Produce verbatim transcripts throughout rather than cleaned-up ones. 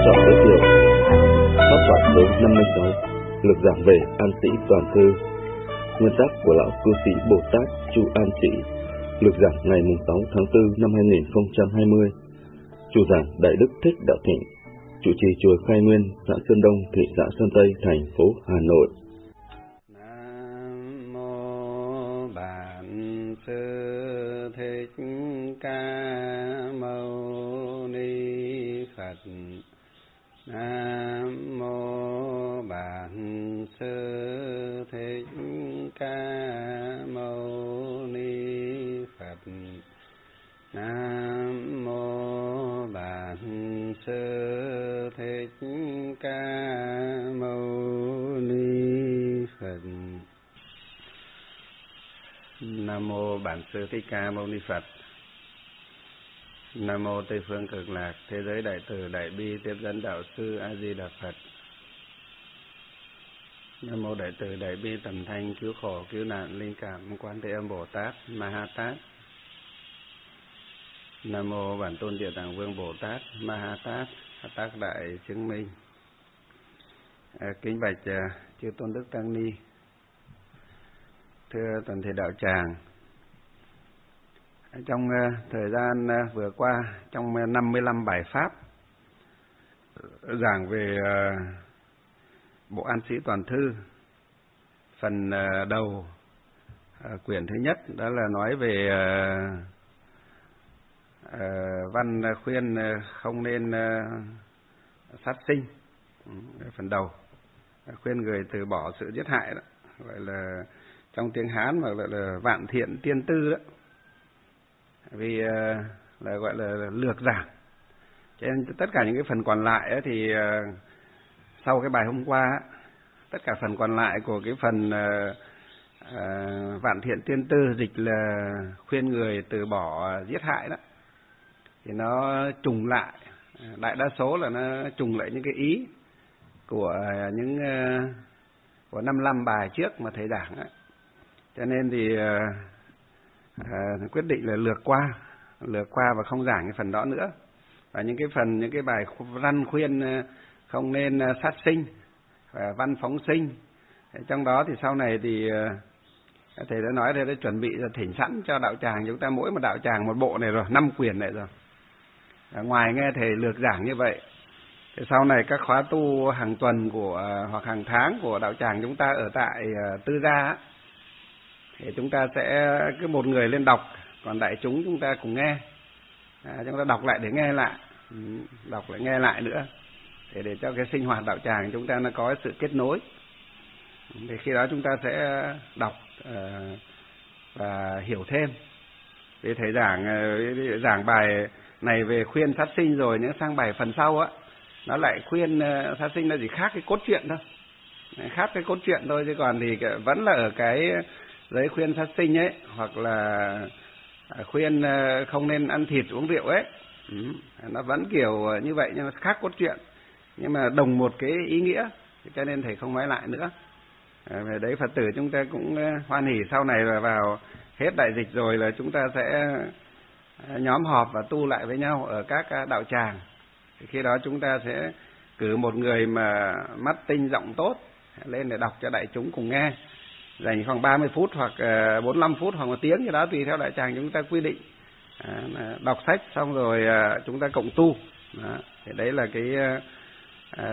trọng giới thiệu pháp thoại số năm mươi sáu, lực giảng về An Sĩ Toàn Thư. Nguyên tác của lão cư sĩ Bồ Tát Chu An Sĩ. Lực giảng ngày sáu tháng tư năm hai nghìn không trăm hai mươi. Chủ giảng Đại Đức Thích Đạo Thịnh. Chủ trì chùa Khai Nguyên, xã Sơn Đông, thị xã Sơn Tây, thành phố Hà Nội. Nam mô Bản Sư Thích Ca Mâu Ni Phật. Nam mô Bản Sư Thích Ca Mâu Ni Phật. Nam mô Bản Sư Thích Ca Mâu Ni Phật. Nam mô Bản Sư Thích Ca Mâu Ni Phật. Nam mô Tây phương Cực Lạc Thế giới Đại Từ Đại Bi Tiếp dẫn Đạo Sư A Di Đà Phật. Nam mô Đại Từ Đại Bi Tầm Thanh Cứu Khổ Cứu Nạn Linh Cảm Quan Thế Âm Bồ Tát Ma Ha Tát. Nam mô Bản Tôn Địa Tạng Vương Bồ Tát Ma Ha Tát Tác Đại Chứng Minh. À, kính bạch à, chư Tôn Đức Tăng Ni, thưa toàn thể đạo tràng. Trong uh, thời gian uh, vừa qua, trong uh, năm mươi lăm bài pháp giảng về uh, Bộ An Sĩ Toàn Thư, phần uh, đầu uh, quyển thứ nhất đó là nói về uh, uh, văn khuyên uh, không nên uh, sát sinh. uh, Phần đầu uh, khuyên người từ bỏ sự giết hại đó, gọi là trong tiếng Hán mà gọi là vạn thiện tiên tư đó. Vì uh, là gọi là lược giảng. Cho nên tất cả những cái phần còn lại ấy, thì uh, sau cái bài hôm qua ấy, tất cả phần còn lại của cái phần uh, uh, vạn thiện tiên tư dịch là khuyên người từ bỏ giết hại đó, thì nó trùng lại, đại đa số là nó trùng lại những cái ý của những uh, của năm mươi lăm bài trước mà thầy giảng ấy. Cho nên thì uh, À, quyết định là lược qua lược qua và không giảng cái phần đó nữa. Và những cái phần những cái bài văn khuyên không nên sát sinh và văn phóng sinh, trong đó thì sau này thì thầy đã nói, thầy đã chuẩn bị thỉnh sẵn cho đạo tràng chúng ta, mỗi một đạo tràng một bộ này rồi, năm quyển này rồi. À, ngoài nghe thầy lược giảng như vậy thì sau này các khóa tu hàng tuần của hoặc hàng tháng của đạo tràng chúng ta ở tại Tư Gia thì chúng ta sẽ cứ một người lên đọc, còn đại chúng chúng ta cùng nghe. À, chúng ta đọc lại để nghe lại, đọc lại nghe lại nữa, để để cho cái sinh hoạt đạo tràng chúng ta nó có sự kết nối. Thì khi đó chúng ta sẽ đọc uh, và hiểu thêm. Vì thầy giảng uh, giảng bài này về khuyên sát sinh rồi, những sang bài phần sau á nó lại khuyên uh, sát sinh là gì khác cái cốt truyện thôi, khác cái cốt truyện thôi, chứ còn thì vẫn là ở cái giấy khuyên sát sinh ấy, hoặc là khuyên không nên ăn thịt uống rượu ấy. Ừ, nó vẫn kiểu như vậy nhưng mà khác cốt truyện, nhưng mà đồng một cái ý nghĩa, cho nên thầy không nói lại nữa. À, về đấy Phật tử chúng ta cũng hoan hỉ sau này là vào hết đại dịch rồi là chúng ta sẽ nhóm họp và tu lại với nhau ở các đạo tràng. Thì khi đó chúng ta sẽ cử một người mà mắt tinh giọng tốt lên để đọc cho đại chúng cùng nghe, dành khoảng ba mươi phút hoặc bốn mươi lăm phút hoặc một tiếng gì đó tùy theo đại tràng chúng ta quy định. À, đọc sách xong rồi à, chúng ta cộng tu. Đó. Thì đấy là cái à,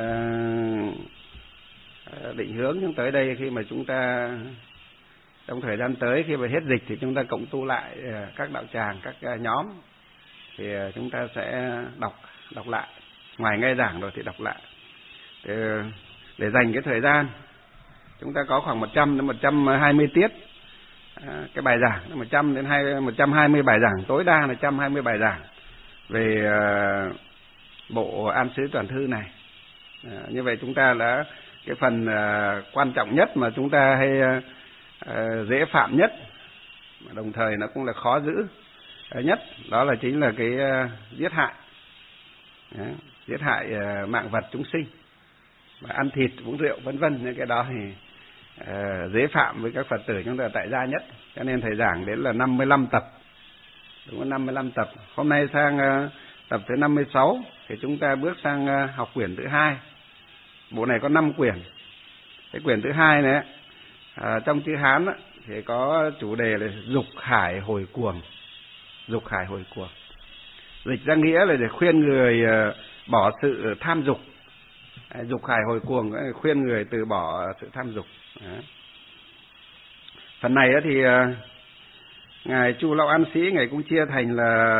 định hướng chúng tới đây, khi mà chúng ta trong thời gian tới khi mà hết dịch thì chúng ta cộng tu lại à, các đạo tràng, các à, nhóm, thì à, chúng ta sẽ đọc đọc lại, ngoài nghe giảng rồi thì đọc lại để, để dành cái thời gian. Chúng ta có khoảng một trăm đến một trăm hai mươi tiết à, cái bài giảng, một trăm đến một trăm hai mươi bài giảng, tối đa là một trăm hai mươi bài giảng về à, bộ An Sĩ Toàn Thư này. À, như vậy chúng ta đã cái phần à, quan trọng nhất mà chúng ta hay à, dễ phạm nhất, mà đồng thời nó cũng là khó giữ nhất, đó là chính là cái à, giết hại, à, giết hại à, mạng vật chúng sinh, và ăn thịt uống rượu vân vân. Những cái đó thì uh, dễ phạm với các Phật tử chúng ta tại gia nhất, cho nên thầy giảng đến là năm mươi lăm tập, đúng là năm mươi lăm tập. Hôm nay sang uh, tập thứ năm mươi sáu thì chúng ta bước sang học quyển thứ hai. Bộ này có năm quyển. Cái quyển thứ hai này à, trong chữ Hán thì có chủ đề là dục khải hồi cuồng. Dục khải hồi cuồng. Dịch ra nghĩa là để khuyên người bỏ sự tham dục. Dục khải hồi cuồng khuyên người từ bỏ sự tham dục. Đó. Phần này thì ngài Chu Lão An Sĩ ngài cũng chia thành là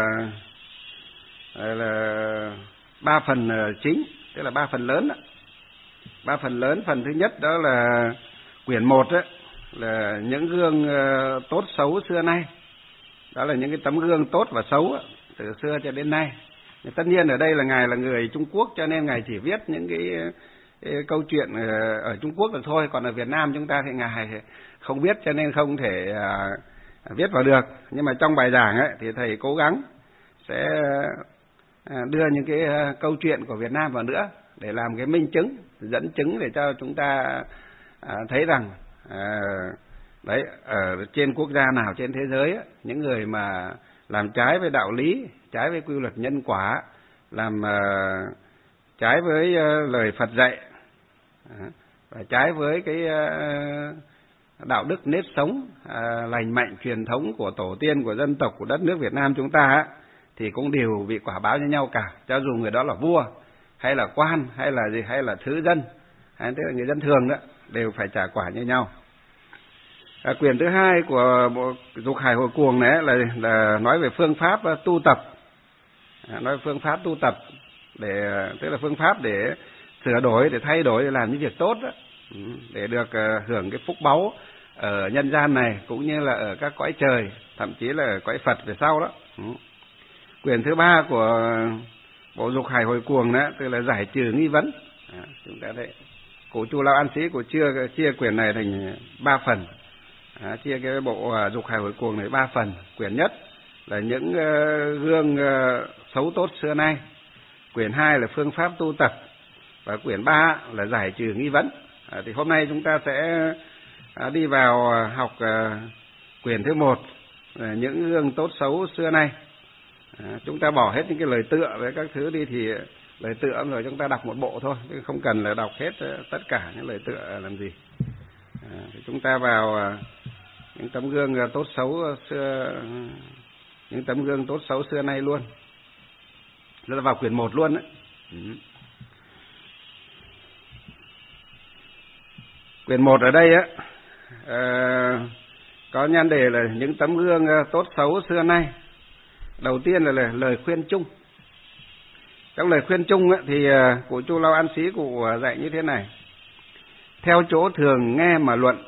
là ba phần chính, tức là ba phần lớn đó. Ba phần lớn. Phần thứ nhất đó là quyển một đó, là những gương tốt xấu xưa nay. Đó là những cái tấm gương tốt và xấu đó, từ xưa cho đến nay. Tất nhiên ở đây là ngài là người Trung Quốc, cho nên ngài chỉ viết những cái, cái câu chuyện ở Trung Quốc được thôi. Còn ở Việt Nam chúng ta thì ngài không biết, cho nên không thể à, viết vào được. Nhưng mà trong bài giảng ấy, thì thầy cố gắng sẽ đưa những cái câu chuyện của Việt Nam vào nữa để làm cái minh chứng, dẫn chứng để cho chúng ta à, thấy rằng à, đấy, ở trên quốc gia nào trên thế giới ấy, những người mà làm trái với đạo lý, trái với quy luật nhân quả, làm uh, trái với uh, lời Phật dạy, uh, và trái với cái uh, đạo đức nếp sống uh, lành mạnh truyền thống của tổ tiên, của dân tộc, của đất nước Việt Nam chúng ta ấy, thì cũng đều bị quả báo như nhau cả, cho dù người đó là vua hay là quan hay là gì, hay là thứ dân, hay tức là người dân thường đó, đều phải trả quả như nhau. À, quyển thứ hai của bộ Dục Khải Hồi Cuồng này là, là nói về phương pháp tu tập, à, nói phương pháp tu tập để, tức là phương pháp để sửa đổi, để thay đổi, để làm những việc tốt đó, để được uh, hưởng cái phúc báu ở nhân gian này cũng như là ở các cõi trời, thậm chí là ở cõi Phật về sau đó. Ừ. Quyển thứ ba của bộ Dục Khải Hồi Cuồng đó, tức là giải trừ nghi vấn. À, chúng ta thấy cụ Chu Lão An Sĩ của chia chia quyển này thành ba phần. À, chia cái bộ uh, Dục Khải Hồi Cuồng này ba phần. Quyển nhất là những uh, gương uh, xấu tốt xưa nay. Quyển hai là phương pháp tu tập, và quyển ba là giải trừ nghi vấn. À, thì hôm nay chúng ta sẽ uh, đi vào uh, học uh, quyển thứ một, là những gương tốt xấu xưa nay. À, chúng ta bỏ hết những cái lời tựa với các thứ đi, thì lời tựa rồi chúng ta đọc một bộ thôi, chứ không cần là đọc hết uh, tất cả những lời tựa làm gì. À, thì chúng ta vào uh, những tấm gương tốt xấu xưa, những tấm gương tốt xấu xưa nay luôn. Đó là vào quyển một luôn đấy. Ừ. Quyển một ở đây á, à, có nhan đề là những tấm gương tốt xấu xưa nay. Đầu tiên là lời khuyên chung. Trong lời khuyên chung á, thì cụ Chu Lão An Sĩ cụ dạy như thế này: theo chỗ thường nghe mà luận,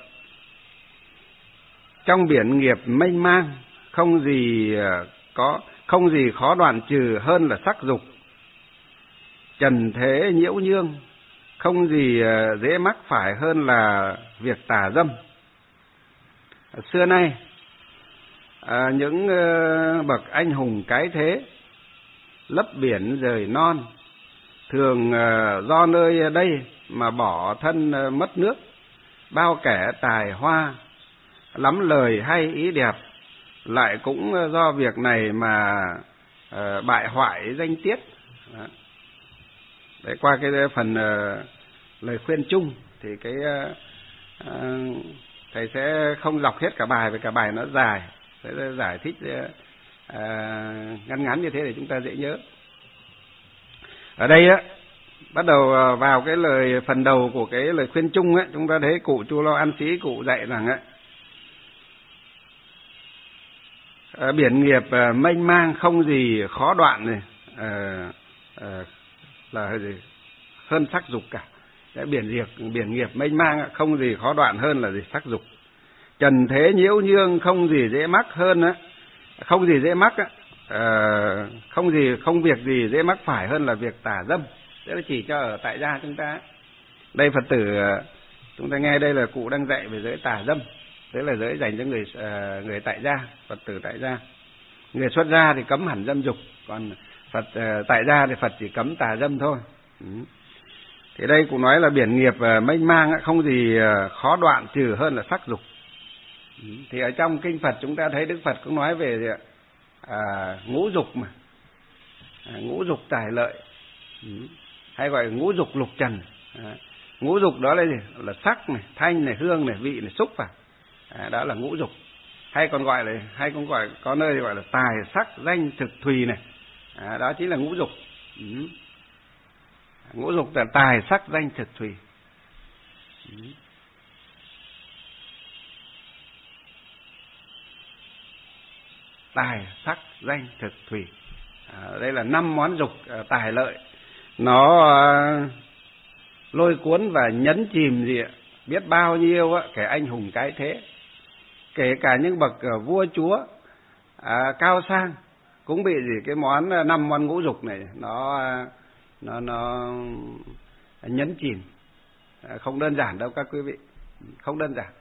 trong biển nghiệp mênh mang, không gì có không gì khó đoạn trừ hơn là sắc dục. Trần thế nhiễu nhương, không gì dễ mắc phải hơn là việc tà dâm. Xưa nay à, những bậc anh hùng cái thế, lấp biển rời non, thường do nơi đây mà bỏ thân mất nước. Bao kẻ tài hoa, lắm lời hay ý đẹp, lại cũng do việc này mà uh, bại hoại danh tiết. Đó. Đấy, qua cái phần uh, lời khuyên chung thì cái uh, uh, thầy sẽ không đọc hết cả bài, vì cả bài nó dài, sẽ giải thích uh, uh, ngắn ngắn như thế để chúng ta dễ nhớ. Ở đây á, bắt đầu vào cái lời phần đầu của cái lời khuyên chung ấy, chúng ta thấy cụ Chu Lão An Sĩ cụ dạy rằng ấy, À, biển nghiệp à, mênh mang, không gì khó đoạn này, à, à, là gì hơn sắc dục cả. Cái biển nghiệp biển nghiệp mênh mang, không gì khó đoạn hơn là gì sắc dục. Trần thế nhiễu nhương, không gì dễ mắc hơn á, không gì dễ mắc á, à, không gì không việc gì dễ mắc phải hơn là việc tà dâm. Thế là chỉ cho ở tại gia chúng ta. Đây Phật tử chúng ta nghe đây là cụ đang dạy về giới tà dâm. Thế là giới dành cho người uh, người tại gia, Phật tử tại gia. Người xuất gia thì cấm hẳn dâm dục, còn Phật uh, tại gia thì Phật chỉ cấm tà dâm thôi. Ừ. Thì đây cũng nói là biển nghiệp uh, mênh mang, không gì uh, khó đoạn trừ hơn là sắc dục. Ừ. Thì ở trong kinh Phật chúng ta thấy Đức Phật cũng nói về uh, ngũ dục mà. à, ngũ dục tài lợi, ừ. hay gọi là ngũ dục lục trần. À, ngũ dục đó là gì? Là sắc này, thanh này, hương này, vị này, xúc vào, à, đó là ngũ dục. Hay còn gọi là hay còn gọi có nơi thì gọi là tài sắc danh thực thùy này, à, đó chính là ngũ dục. Ừ. Ngũ dục là tài sắc danh thực thùy. Ừ. Tài sắc danh thực thùy, à, đây là năm món dục à, tài lợi, nó à, lôi cuốn và nhấn chìm gì ạ, biết bao nhiêu á, kẻ anh hùng cái thế, kể cả những bậc uh, vua chúa à, cao sang cũng bị gì cái món uh, năm món ngũ dục này nó uh, nó nó nhấn chìm, à, không đơn giản đâu các quý vị, không đơn giản.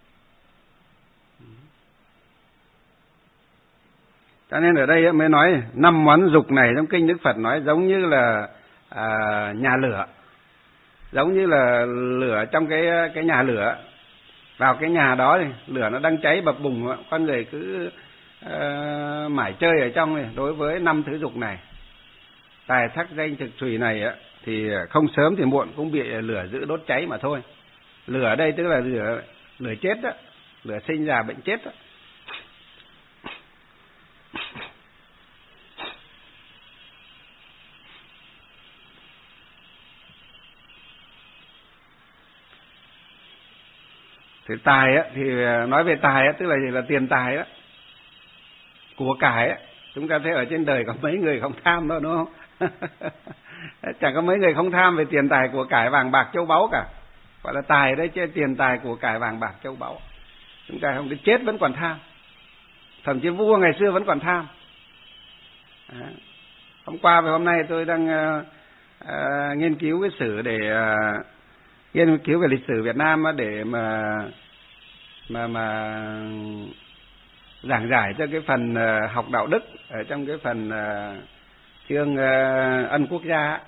Cho nên ở đây mới nói năm món dục này trong kinh Đức Phật nói giống như là à, nhà lửa, giống như là lửa trong cái cái nhà lửa. Vào cái nhà đó thì lửa nó đang cháy bập bùng, con người cứ uh, mải chơi ở trong này. Đối với năm thứ dục này, tài sắc danh thực thùy này á, thì không sớm thì muộn cũng bị lửa giữ đốt cháy mà thôi. Lửa ở đây tức là lửa lửa chết đó, lửa sinh già bệnh chết đó. Thì tài á, thì nói về tài á, tức là gì? Là tiền tài á, của cải á. Chúng ta thấy ở trên đời có mấy người không tham đâu, đúng không? Chẳng có mấy người không tham về tiền tài của cải vàng bạc châu báu cả. Gọi là tài đấy chứ, tiền tài của cải vàng bạc châu báu. Chúng ta không, đến chết vẫn còn tham. Thậm chí vua ngày xưa vẫn còn tham. À, hôm qua và hôm nay tôi đang uh, uh, nghiên cứu cái sử để uh, nghiên cứu về lịch sử Việt Nam để mà mà mà giảng giải cho cái phần uh, học đạo đức ở trong cái phần uh, chương uh, ân quốc gia.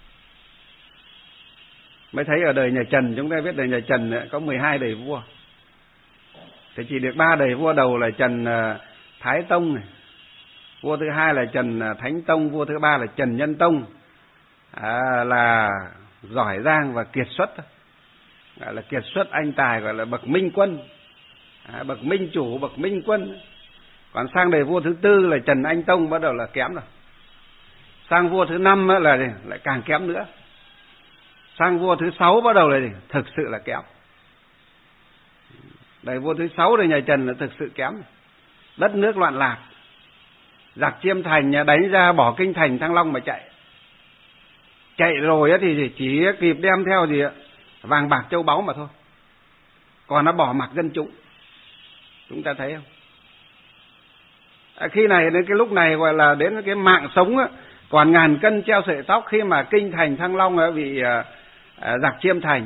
Mới thấy ở đời nhà Trần, chúng ta biết đời nhà Trần có mười hai đời vua, thì chỉ được ba đời vua đầu là Trần uh, Thái Tông này, vua thứ hai là Trần Thánh Tông, vua thứ ba là Trần Nhân Tông, à, là giỏi giang và kiệt xuất, gọi là kiệt xuất anh tài, gọi là bậc minh quân, à, bậc minh chủ, bậc minh quân. Còn sang đời vua thứ tư là Trần Anh Tông bắt đầu là kém rồi. Sang vua thứ năm là lại càng kém nữa. Sang vua thứ sáu bắt đầu là thực sự là kém. Đời vua thứ sáu đời nhà Trần là thực sự kém. Đất nước loạn lạc, giặc Chiêm Thành đánh ra bỏ kinh thành Thăng Long mà chạy. Chạy rồi thì chỉ kịp đem theo gì vàng bạc châu báu mà thôi, còn nó bỏ mặc dân chúng. Chúng ta thấy không? À, khi này đến cái lúc này gọi là đến cái mạng sống á, còn ngàn cân treo sợi tóc, khi mà kinh thành Thăng Long á, bị à, à, giặc Chiêm Thành,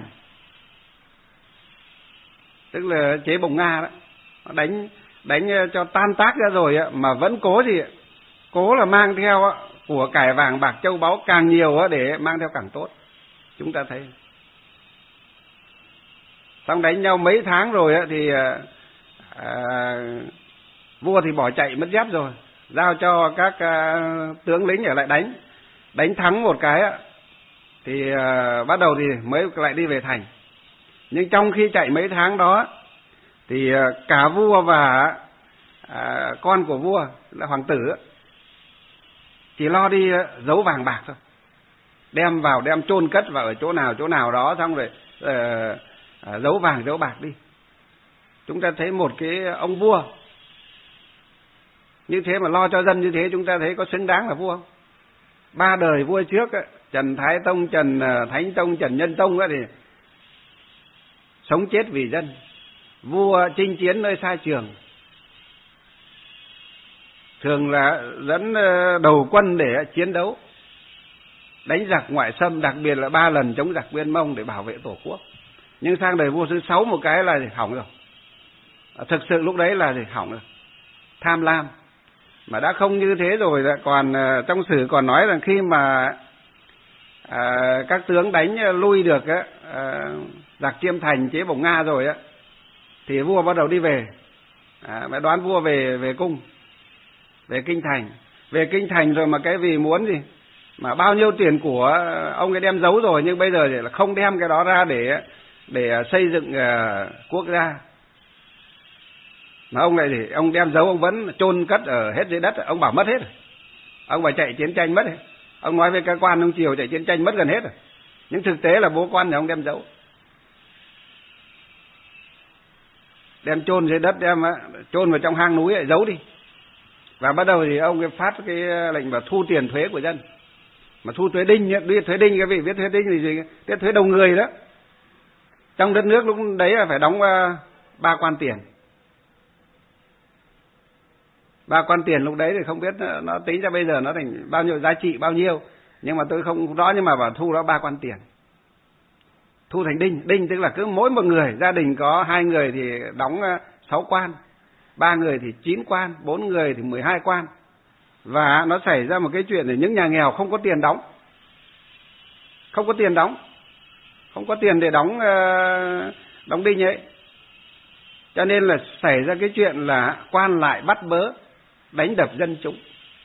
tức là chế Bồng Nga đó, nó đánh đánh cho tan tác ra rồi á, mà vẫn cố gì cố là mang theo á, của cải vàng bạc châu báu càng nhiều á, để mang theo càng tốt. Chúng ta thấy xong đánh nhau mấy tháng rồi á, thì à, à, vua thì bỏ chạy mất dép rồi, giao cho các à, tướng lính ở lại đánh. Đánh thắng một cái á, thì à, bắt đầu thì mới lại đi về thành. Nhưng trong khi chạy mấy tháng đó thì à, cả vua và à, con của vua là hoàng tử á, chỉ lo đi à, giấu vàng bạc thôi, đem vào đem chôn cất vào ở chỗ nào chỗ nào đó, xong rồi à, à, giấu vàng giấu bạc đi. Chúng ta thấy một cái ông vua như thế mà lo cho dân như thế, chúng ta thấy có xứng đáng là vua không? Ba đời vua trước ấy, Trần Thái Tông, Trần Thánh Tông, Trần Nhân Tông ấy, thì sống chết vì dân. Vua chinh chiến nơi xa trường, thường là dẫn đầu quân để chiến đấu, đánh giặc ngoại xâm, đặc biệt là ba lần chống giặc Nguyên Mông để bảo vệ tổ quốc. Nhưng sang đời vua thứ sáu một cái là thì hỏng rồi. Thực sự lúc đấy là thì hỏng rồi, tham lam. Mà đã không như thế rồi, còn trong sử còn nói rằng khi mà à, các tướng đánh lui được á, à, giặc Chiêm Thành chế Bồng Nga rồi á, thì vua bắt đầu đi về, à, mới đoán vua về về cung, về kinh thành. về kinh thành rồi mà cái vì muốn gì mà bao nhiêu tiền của ông ấy đem giấu rồi, nhưng bây giờ thì là không đem cái đó ra để để xây dựng uh, quốc gia. Mà ông này thì ông đem giấu, ông vẫn chôn cất ở hết dưới đất, ông bảo mất hết rồi. Ông bảo chạy chiến tranh mất rồi. Ông nói với các quan ông triều chạy chiến tranh mất gần hết rồi. Nhưng thực tế là bố quan thì ông đem giấu. Đem chôn dưới đất, đem chôn vào trong hang núi ấy, giấu đi. Và bắt đầu thì ông phát cái lệnh bảo thu tiền thuế của dân. Mà thu thuế đinh, biết thuế đinh, cái vị biết thuế đinh thì gì? Biết thuế đầu người đó. Trong đất nước lúc đấy là phải đóng ba quan tiền. Ba quan tiền lúc đấy thì không biết nó tính ra bây giờ nó thành bao nhiêu giá trị bao nhiêu, nhưng mà tôi không rõ, nhưng mà bảo thu đó ba quan tiền. Thu thành đinh, đinh tức là cứ mỗi một người, gia đình có hai người thì đóng sáu quan, ba người thì chín quan, bốn người thì mười hai quan. Và nó xảy ra một cái chuyện là những nhà nghèo không có tiền đóng. Không có tiền đóng. Không có tiền để đóng đóng đinh ấy. Cho nên là xảy ra cái chuyện là quan lại bắt bớ, đánh đập dân chúng.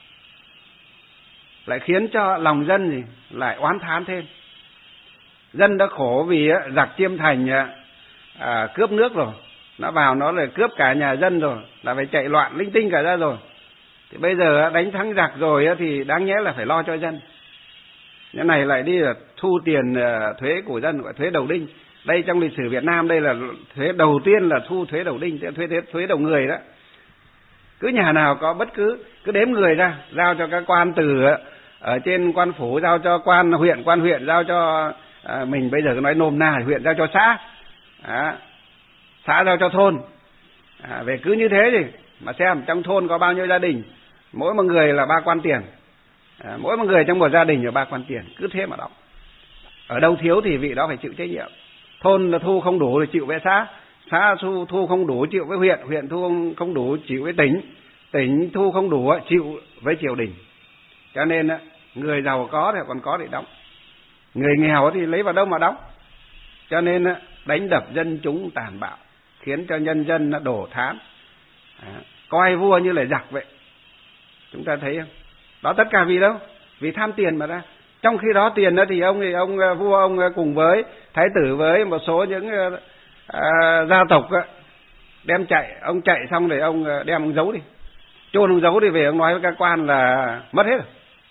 Lại khiến cho lòng dân thì lại oán thán thêm. Dân đã khổ vì giặc Chiêm Thành à, cướp nước rồi. Nó vào nó lại cướp cả nhà dân rồi, là phải chạy loạn linh tinh cả ra rồi. Thì bây giờ đánh thắng giặc rồi thì đáng nhẽ là phải lo cho dân. Cái này lại đi là thu tiền thuế của dân, gọi thuế đầu đinh. Đây trong lịch sử Việt Nam đây là thuế đầu tiên là thu thuế đầu đinh, thuế thuế, thuế đầu người đó. Cứ nhà nào có bất cứ cứ đếm người ra, giao cho các quan từ ở trên quan phủ, giao cho quan huyện, quan huyện giao cho à, mình bây giờ nói nôm na, huyện giao cho xã, à, xã giao cho thôn. À, về cứ như thế thì mà xem trong thôn có bao nhiêu gia đình, mỗi một người là ba quan tiền, à, mỗi một người trong một gia đình là ba quan tiền, cứ thế mà đóng. Ở đâu thiếu thì vị đó phải chịu trách nhiệm. Thôn là thu không đủ thì chịu với xã, xã thu, thu không đủ chịu với huyện, huyện thu không đủ chịu với tỉnh, tỉnh thu không đủ chịu với triều đình. Cho nên người giàu có thì còn có để đóng, người nghèo thì lấy vào đâu mà đóng. Cho nên đánh đập dân chúng tàn bạo, khiến cho nhân dân đổ thán, à, coi vua như là giặc vậy. Chúng ta thấy không? Đó tất cả vì đâu? Vì tham tiền mà ra. Trong khi đó tiền đó thì ông thì ông vua ông cùng với thái tử với một số những à, gia tộc đem chạy, ông chạy xong rồi ông đem ông giấu đi, chôn ông giấu đi, về ông nói với các quan là mất hết rồi.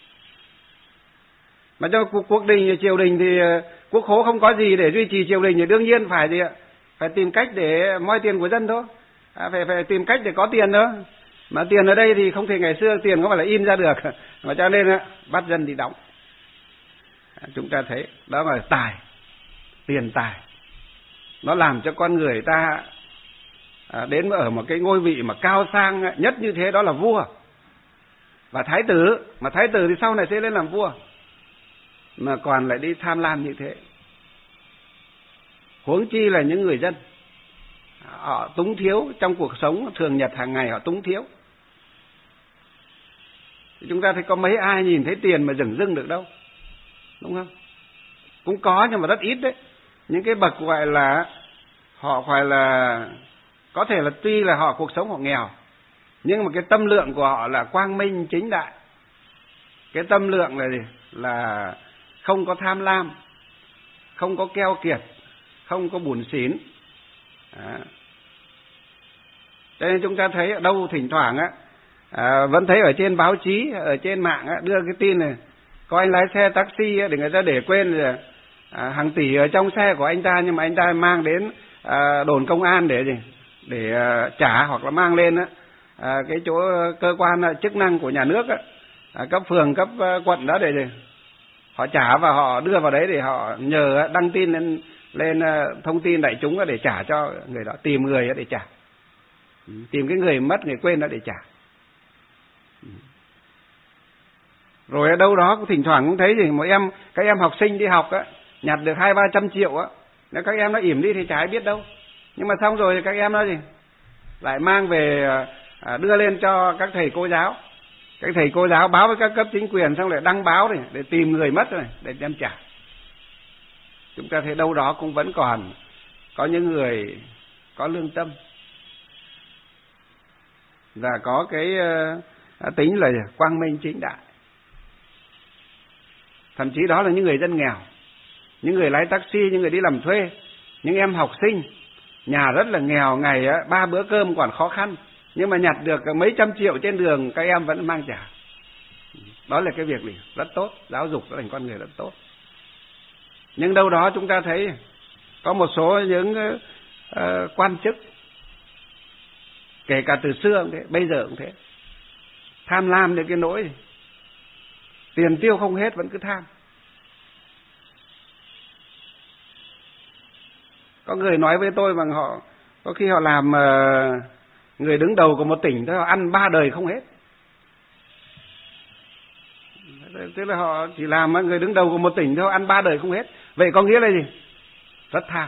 Mà cho quốc đình triều đình thì quốc khố không có gì để duy trì triều đình thì đương nhiên phải gì ạ? Phải tìm cách để moi tiền của dân thôi, à, phải phải tìm cách để có tiền thôi. Mà tiền ở đây thì không thể ngày xưa tiền có phải là in ra được, mà cho nên bắt dân đi đóng. À, chúng ta thấy đó là tài, tiền tài, nó làm cho con người ta à, đến ở một cái ngôi vị mà cao sang nhất như thế, đó là vua và thái tử. Mà thái tử thì sau này sẽ lên làm vua, mà còn lại đi tham lam như thế. Huống chi là những người dân, họ túng thiếu trong cuộc sống thường nhật hàng ngày, họ túng thiếu. Chúng ta thấy có mấy ai nhìn thấy tiền mà dửng dưng được đâu, đúng không? Cũng có nhưng mà rất ít đấy. Những cái bậc gọi là họ phải là có thể là tuy là họ cuộc sống họ nghèo, nhưng mà cái tâm lượng của họ là quang minh chính đại. Cái tâm lượng là gì? Là không có tham lam, không có keo kiệt, không có bủn xỉn. Đó. Cho nên chúng ta thấy ở đâu thỉnh thoảng á, à, vẫn thấy ở trên báo chí, ở trên mạng á, đưa cái tin này có anh lái xe taxi á, để người ta để quên rồi, à, hàng tỷ ở trong xe của anh ta, nhưng mà anh ta mang đến à, đồn công an để gì? Để à, trả, hoặc là mang lên á, à, cái chỗ cơ quan à, chức năng của nhà nước á, à, cấp phường, cấp à, quận đó để gì? Họ trả và họ đưa vào đấy để họ nhờ đăng tin lên, lên thông tin đại chúng để trả cho người đó, tìm người để trả, tìm cái người mất, người quên đó để trả. Rồi ở đâu đó cũng thỉnh thoảng cũng thấy gì một em, các em học sinh đi học á, nhặt được hai ba trăm triệu á, nếu các em nó ỉm đi thì chả ai biết đâu. Nhưng mà xong rồi các em nó gì lại mang về đưa lên cho các thầy cô giáo. Các thầy cô giáo báo với các cấp chính quyền, xong lại đăng báo này để tìm người mất rồi để đem trả. Chúng ta thấy đâu đó cũng vẫn còn có những người có lương tâm và có cái đã tính là quang minh chính đại. Thậm chí đó là những người dân nghèo, những người lái taxi, những người đi làm thuê, những em học sinh, nhà rất là nghèo, ngày ba bữa cơm còn khó khăn, nhưng mà nhặt được mấy trăm triệu trên đường các em vẫn mang trả. Đó là cái việc gì rất tốt, giáo dục trở thành con người rất tốt. Nhưng đâu đó chúng ta thấy có một số những uh, quan chức, kể cả từ xưa cũng thế, bây giờ cũng thế, tham lam đến cái nỗi tiền tiêu không hết vẫn cứ tham. Có người nói với tôi rằng họ có khi họ làm uh, người đứng đầu của một tỉnh thôi, họ ăn ba đời không hết. Tức là họ chỉ làm người đứng đầu của một tỉnh thôi, ăn ba đời không hết. Vậy có nghĩa là gì? Rất tham.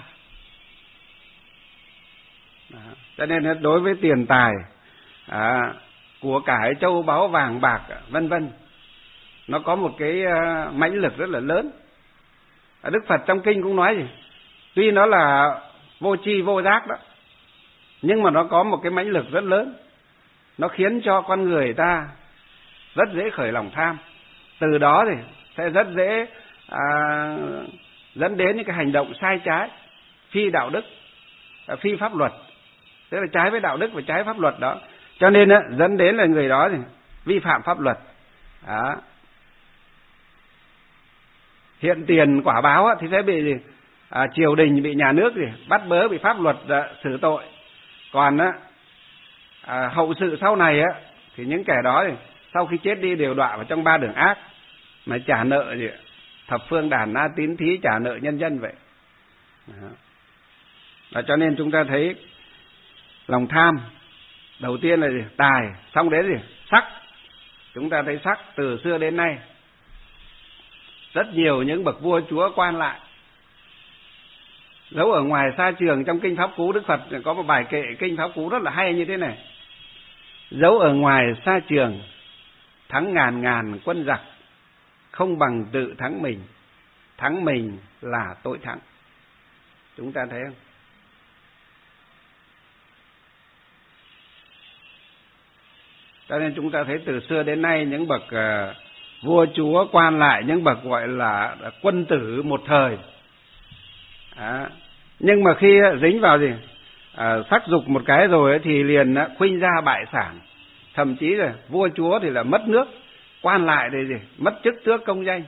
Đó. Cho nên đối với tiền tài, à, của cải châu báu vàng bạc vân vân, nó có một cái uh, mãnh lực rất là lớn. À, Đức Phật trong kinh cũng nói gì? Tuy nó là vô tri vô giác đó, nhưng mà nó có một cái mãnh lực rất lớn. Nó khiến cho con người ta rất dễ khởi lòng tham. Từ đó thì sẽ rất dễ à, dẫn đến những cái hành động sai trái, phi đạo đức, phi pháp luật, tức là trái với đạo đức và trái pháp luật đó. Cho nên á, dẫn đến là người đó thì vi phạm pháp luật. Đó. Hiện tiền quả báo á, thì sẽ bị gì? À, triều đình, bị nhà nước gì? Bắt bớ, bị pháp luật à, xử tội. Còn á, à, hậu sự sau này á, thì những kẻ đó thì sau khi chết đi đều đọa vào trong ba đường ác, mà trả nợ gì? Thập phương đàn na tín thí, trả nợ nhân dân vậy. Đó. Và cho nên chúng ta thấy lòng tham đầu tiên là gì? Tài, xong đến gì? Sắc. Chúng ta thấy sắc từ xưa đến nay rất nhiều những bậc vua chúa quan lại. Dẫu ở ngoài xa trường, trong kinh Pháp Cú, Đức Phật có một bài kệ kinh Pháp Cú rất là hay như thế này: dẫu ở ngoài xa trường, thắng ngàn ngàn quân giặc, không bằng tự thắng mình, thắng mình là tội thắng. Chúng ta thấy không? Cho nên chúng ta thấy từ xưa đến nay những bậc uh, vua chúa quan lại, những bậc gọi là quân tử một thời, à, nhưng mà khi dính vào gì à, sắc dục một cái rồi ấy, thì liền uh, khuynh ra bại sản. Thậm chí là vua chúa thì là mất nước, quan lại thì gì mất chức tước công danh.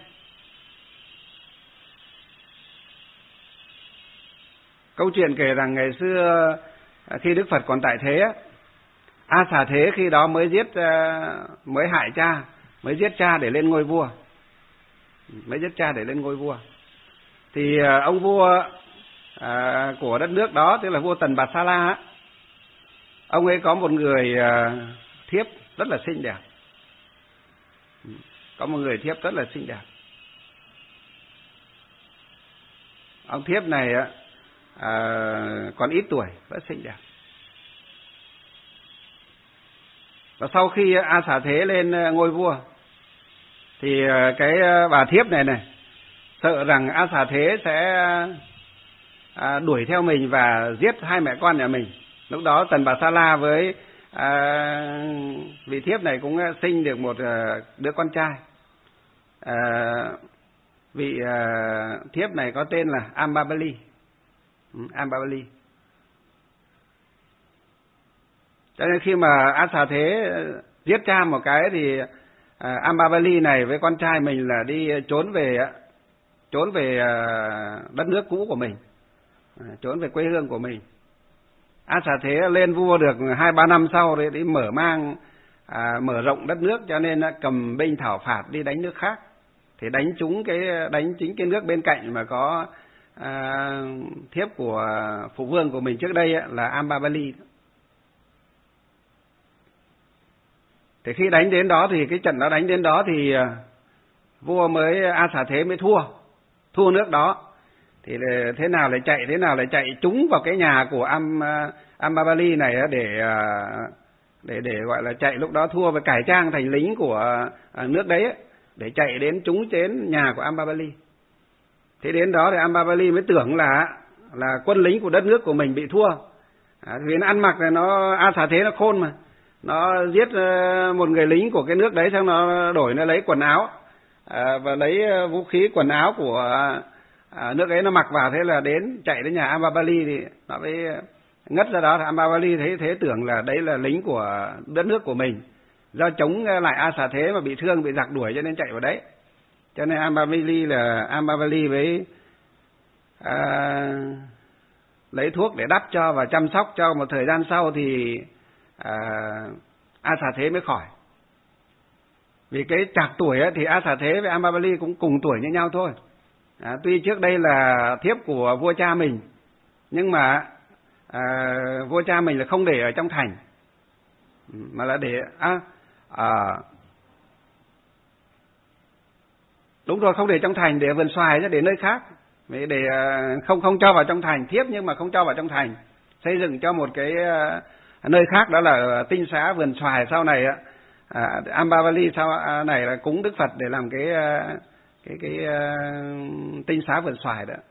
Câu chuyện kể rằng ngày xưa khi Đức Phật còn tại thế, A Xà Thế khi đó mới giết mới hại cha, mới giết cha để lên ngôi vua, mới giết cha để lên ngôi vua. Thì ông vua à, của đất nước đó, tức là vua Tần Bạt Sa La, ông ấy có một người à, thiếp rất là xinh đẹp, có một người thiếp rất là xinh đẹp. Ông thiếp này à, còn ít tuổi, rất xinh đẹp. Và sau khi A Xà Thế lên ngôi vua thì cái bà thiếp này này sợ rằng A Xà Thế sẽ à, đuổi theo mình và giết hai mẹ con nhà mình. Lúc đó Tần Bà Sa La với à, vị thiếp này cũng sinh được một à, đứa con trai. À, vị à, thiếp này có tên là Ambabali. Ambabali. Cho nên khi mà A Xà Thế giết cha một cái thì à, Ambabali này với con trai mình là đi trốn về trốn về đất nước cũ của mình, trốn về quê hương của mình. A Xà Thế lên vua được hai ba năm sau để đi mở mang à, mở rộng đất nước, cho nên cầm binh thảo phạt đi đánh nước khác, thì đánh trúng cái đánh chính cái nước bên cạnh mà có à, thiếp của phụ vương của mình trước đây là Ambabali. Thì khi đánh đến đó thì cái trận đó đánh đến đó thì vua mới A Xà Thế mới thua, thua nước đó. Thì thế nào lại chạy, thế nào lại chạy trúng vào cái nhà của Am Ambabali này để để để gọi là chạy, lúc đó thua và cải trang thành lính của nước đấy để chạy đến trúng đến nhà của Ambabali. Thế đến đó thì Ambabali mới tưởng là là quân lính của đất nước của mình bị thua. À, vì nó ăn mặc là nó A Xà Thế nó khôn mà. nó giết một người lính của cái nước đấy, xong nó đổi nó lấy quần áo à, và lấy vũ khí quần áo của à, nước ấy nó mặc vào, thế là đến chạy đến nhà Amabali thì nó mới ngất ra đó. Amabali thấy thế tưởng là đấy là lính của đất nước của mình, do chống lại Asa Thế mà bị thương, bị giặc đuổi cho nên chạy vào đấy. Cho nên Amabali là Amabali với à, lấy thuốc để đắp cho và chăm sóc cho. Một thời gian sau thì à, Asa Thế mới khỏi. Vì cái trạc tuổi ấy, thì Asa Thế với Amabali cũng cùng tuổi như nhau thôi. À, tuy trước đây là thiếp của vua cha mình, nhưng mà à, vua cha mình là không để ở trong thành, mà là để à, à, đúng rồi, không để trong thành, để vườn xoài chứ, để nơi khác, để không không cho vào trong thành, thiếp nhưng mà không cho vào trong thành, xây dựng cho một cái nơi khác, đó là tinh xá vườn xoài. Sau này à, Amabali sau này là cúng Đức Phật để làm cái cái cái, cái tinh xá vườn xoài đó.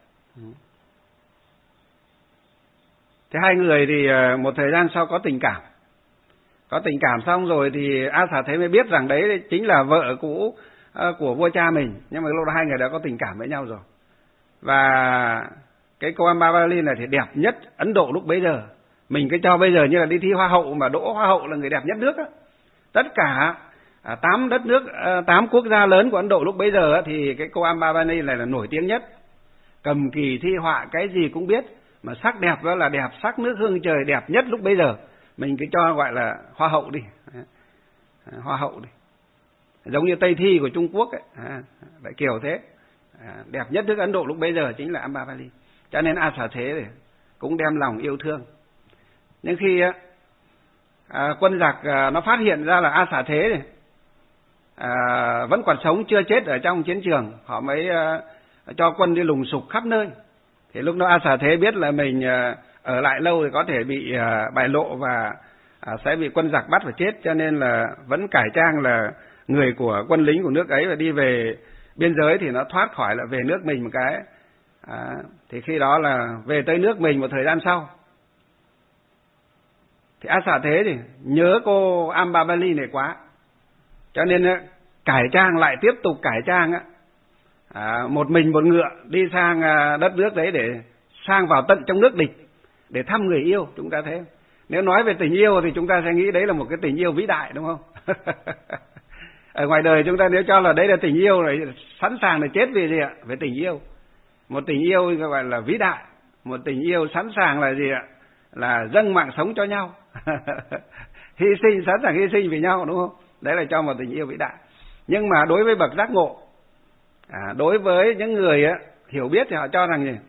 Thế hai người thì một thời gian sau có tình cảm, có tình cảm xong rồi thì Asa Thế mới biết rằng đấy chính là vợ cũ của vua cha mình, nhưng mà lúc đó hai người đã có tình cảm với nhau rồi. Và cái cô Amabali này thì đẹp nhất Ấn Độ lúc bấy giờ. Mình cứ cho bây giờ như là đi thi hoa hậu mà đỗ hoa hậu là người đẹp nhất nước á. Tất cả tám đất nước, tám quốc gia lớn của Ấn Độ lúc bấy giờ thì cái cô Amabali này là nổi tiếng nhất. Cầm kỳ thi họa cái gì cũng biết, mà sắc đẹp đó là đẹp, sắc nước hương trời đẹp nhất lúc bấy giờ. Mình cứ cho gọi là hoa hậu đi, hoa hậu đi. Giống như Tây Thi của Trung Quốc ấy, à, lại kiểu thế. À, đẹp nhất nước Ấn Độ lúc bấy giờ chính là Amabali. Cho nên Asa Thế cũng đem lòng yêu thương. Nhưng khi à, quân giặc à, nó phát hiện ra là Asa Thế này, à, vẫn còn sống chưa chết ở trong chiến trường, họ mới à, cho quân đi lùng sục khắp nơi. Thì lúc đó Asa Thế biết là mình à, ở lại lâu thì có thể bị à, bại lộ và à, sẽ bị quân giặc bắt và chết, cho nên là vẫn cải trang là người của quân lính của nước ấy và đi về biên giới, thì nó thoát khỏi là về nước mình một cái. À, thì khi đó là về tới nước mình một thời gian sau, thì Asa Thế thì nhớ cô Amabali này quá, cho nên cải trang lại, tiếp tục cải trang á, à, một mình một ngựa đi sang đất nước đấy để sang vào tận trong nước địch để thăm người yêu. Chúng ta thấy, nếu nói về tình yêu thì chúng ta sẽ nghĩ đấy là một cái tình yêu vĩ đại, đúng không? Ở ngoài đời chúng ta nếu cho là đấy là tình yêu rồi, sẵn sàng là chết vì gì ạ? Về tình yêu. Một tình yêu gọi là vĩ đại, một tình yêu sẵn sàng là gì ạ? Là dâng mạng sống cho nhau. Hy sinh, sẵn sàng hy sinh vì nhau, đúng không? Đấy là cho một tình yêu vĩ đại. Nhưng mà đối với bậc giác ngộ, à, đối với những người á, hiểu biết thì họ cho rằng gì?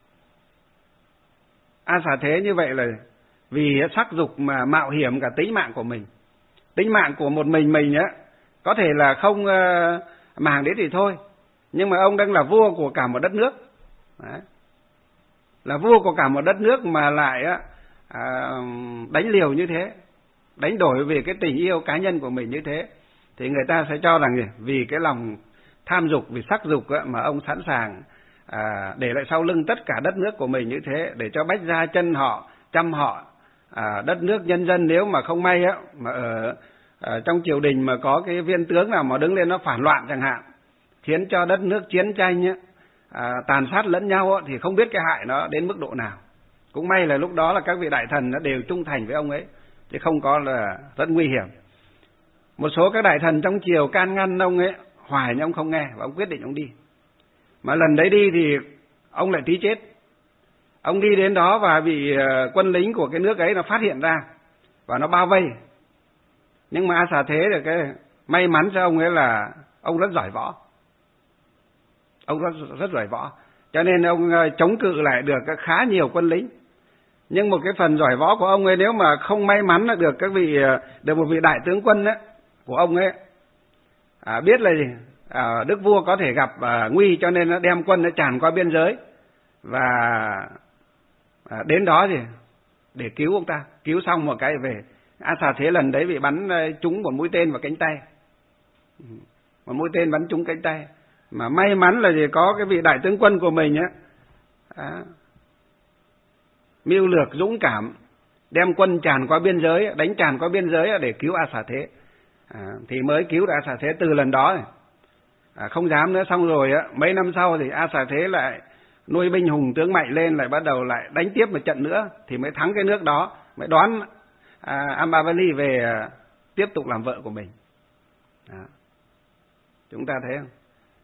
Asa Thế như vậy là vì sắc dục mà mạo hiểm cả tính mạng của mình. Tính mạng của một mình mình á, có thể là không uh, màng đến thì thôi, nhưng mà ông đang là vua của cả một đất nước. Đấy. Là vua của cả một đất nước mà lại uh, đánh liều như thế, đánh đổi vì cái tình yêu cá nhân của mình như thế, thì người ta sẽ cho rằng gì? Vì cái lòng tham dục, vì sắc dục á, mà ông sẵn sàng à, để lại sau lưng tất cả đất nước của mình như thế, để cho bách gia chân họ, chăm họ à, đất nước nhân dân. Nếu mà không may á, mà ở, ở trong triều đình mà có cái viên tướng nào mà đứng lên nó phản loạn chẳng hạn, khiến cho đất nước chiến tranh á, à, tàn sát lẫn nhau á, thì không biết cái hại nó đến mức độ nào. Cũng may là lúc đó là các vị đại thần nó đều trung thành với ông ấy, chứ không có là rất nguy hiểm. Một số các đại thần trong triều can ngăn ông ấy hoài, nhưng ông không nghe và ông quyết định ông đi. Mà lần đấy đi thì ông lại tí chết. Ông đi đến đó và bị quân lính của cái nước ấy nó phát hiện ra và nó bao vây. Nhưng mà Asa Thế là cái may mắn cho ông ấy là ông rất giỏi võ. Ông rất, rất giỏi võ. Cho nên ông chống cự lại được khá nhiều quân lính. Nhưng một cái phần giỏi võ của ông ấy, nếu mà không may mắn được các vị, được một vị đại tướng quân ấy, của ông ấy à, biết là gì? À, đức vua có thể gặp à, nguy, cho nên nó đem quân nó tràn qua biên giới và à, đến đó thì để cứu ông ta. Cứu xong một cái về. Asa Thế lần đấy bị bắn trúng một mũi tên vào cánh tay, một mũi tên bắn trúng cánh tay. Mà may mắn là gì? Có cái vị đại tướng quân của mình á, à, mưu lược dũng cảm, đem quân tràn qua biên giới, đánh tràn qua biên giới để cứu A Xà Thế. À, thì mới cứu được A Xà Thế từ lần đó. À, không dám nữa, xong rồi á, mấy năm sau thì A Xà Thế lại nuôi binh hùng tướng mạnh lên, lại bắt đầu lại đánh tiếp một trận nữa, thì mới thắng cái nước đó, mới đón à, Ambavali về à, tiếp tục làm vợ của mình. À, chúng ta thấy không?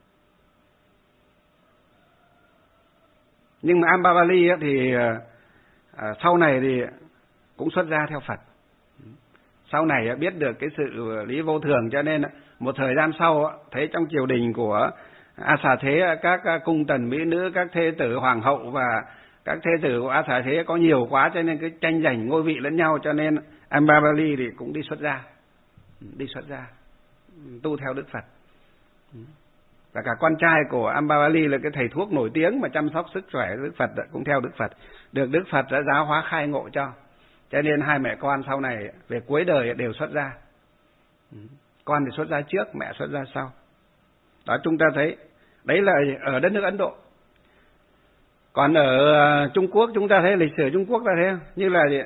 Nhưng mà Ambavali á, thì à, sau này thì cũng xuất gia theo Phật. Sau này á, biết được cái sự lý vô thường, cho nên một thời gian sau á, thấy trong triều đình của A Xà Thế, các cung tần mỹ nữ, các thê tử hoàng hậu và các thê tử của A Xà Thế có nhiều quá, cho nên cái tranh giành ngôi vị lẫn nhau, cho nên Ambavali thì cũng đi xuất gia, đi xuất gia tu theo Đức Phật. Và cả con trai của Ambavali là cái thầy thuốc nổi tiếng mà chăm sóc sức khỏe Đức Phật cũng theo Đức Phật, được Đức Phật đã giáo hóa khai ngộ cho. Cho nên hai mẹ con sau này về cuối đời đều xuất gia. Con thì xuất gia trước, mẹ xuất gia sau. Đó, chúng ta thấy, đấy là ở đất nước Ấn Độ. Còn ở Trung Quốc, chúng ta thấy lịch sử Trung Quốc ta thấy không? Như là gì?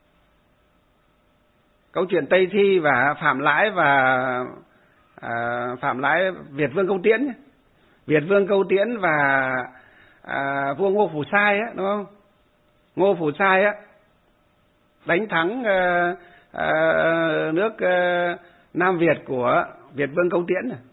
Câu chuyện Tây Thi và Phạm Lãi và à, Phạm Lãi Việt Vương Câu Tiễn. Việt Vương Câu Tiễn và à, vua Ngô Phủ Sai á, đúng không? Ngô Phủ Sai á đánh thắng à, à, nước à, Nam Việt của Việt Vương Câu Tiễn này.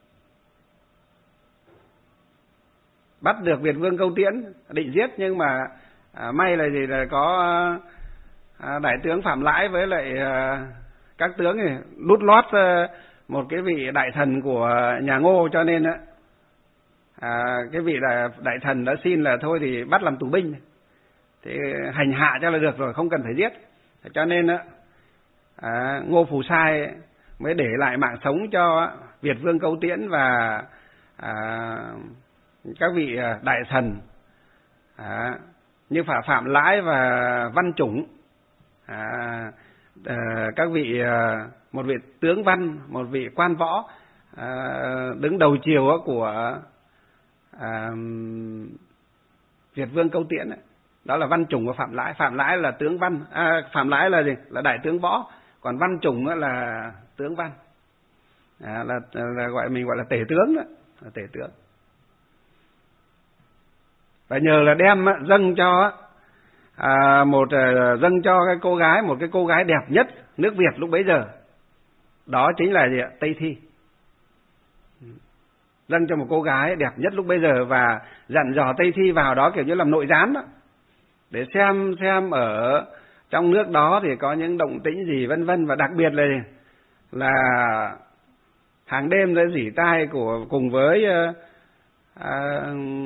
Bắt được Việt Vương Câu Tiễn, định giết, nhưng mà à, may là gì là có à, đại tướng Phạm Lãi với lại à, các tướng này lút lót à, một cái vị đại thần của nhà Ngô, cho nên à, cái vị đại, đại thần đã xin là thôi thì bắt làm tù binh, thì hành hạ cho là được rồi, không cần phải giết. Cho nên à, Ngô Phủ Sai mới để lại mạng sống cho Việt Vương Câu Tiễn và à, các vị đại thần à, như Phạm Phạm Lãi và Văn Chủng, à, à, các vị à, một vị tướng văn, một vị quan võ à, đứng đầu triều của à, Việt Vương Câu Tiễn ấy. Đó là Văn Chủng và Phạm Lãi. Phạm Lãi là tướng văn, à, Phạm Lãi là gì? Là đại tướng võ, còn Văn Chủng là tướng văn, à, là, là gọi mình gọi là tể tướng đó, là tể tướng. Và nhờ là đem dâng cho à, một dâng cho cái cô gái, một cái cô gái đẹp nhất nước Việt lúc bấy giờ, đó chính là gì ạ? Tây Thi. Dâng cho một cô gái đẹp nhất lúc bấy giờ và dặn dò Tây Thi vào đó kiểu như làm nội gián đó, để xem xem ở trong nước đó thì có những động tĩnh gì vân vân, và đặc biệt là là hàng đêm đã dỉ tai của cùng với à,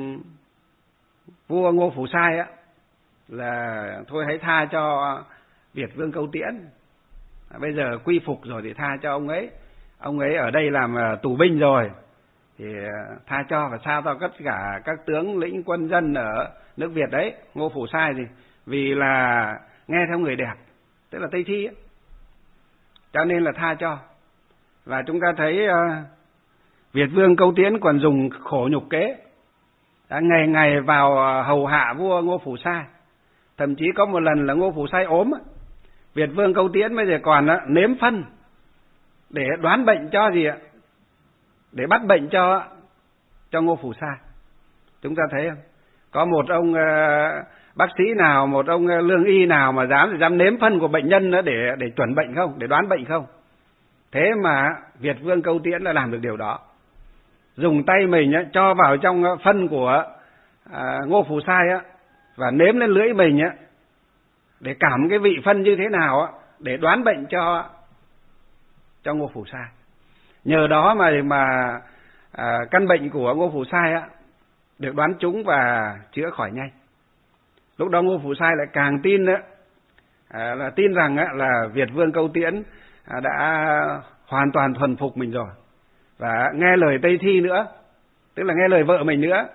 vua Ngô Phủ Sai á, là thôi hãy tha cho Việt Vương Câu Tiễn, à, bây giờ quy phục rồi thì tha cho ông ấy, ông ấy ở đây làm tù binh rồi thì tha cho, và sao cho tất cả các tướng lĩnh quân dân ở nước Việt đấy. Ngô Phủ Sai thì vì là nghe theo người đẹp, tức là Tây Thi ấy, cho nên là tha cho. Và chúng ta thấy uh, Việt Vương Câu Tiễn còn dùng khổ nhục kế, đã ngày ngày vào hầu hạ vua Ngô Phủ Sai. Thậm chí có một lần là Ngô Phủ Sai ốm, Việt Vương Câu Tiễn bây giờ còn uh, nếm phân để đoán bệnh cho gì ạ, để bắt bệnh cho cho Ngô Phủ Sai. Chúng ta thấy không? Có một ông uh, bác sĩ nào, một ông uh, lương y nào mà dám dám nếm phân của bệnh nhân đó để để chuẩn bệnh không, để đoán bệnh không? Thế mà Việt Vương Câu Tiễn đã làm được điều đó. Dùng tay mình á, cho vào trong phân của à, Ngô Phủ Sai á, và nếm lên lưỡi mình á, để cảm cái vị phân như thế nào á, để đoán bệnh cho cho Ngô Phủ Sai. Nhờ đó mà mà à, căn bệnh của Ngô Phủ Sai á được đoán trúng và chữa khỏi nhanh. Lúc đó Ngô Phủ Sai lại càng tin á, à, là tin rằng á, là Việt Vương Câu Tiễn à, đã hoàn toàn thuần phục mình rồi, và nghe lời Tây Thi nữa, tức là nghe lời vợ mình nữa.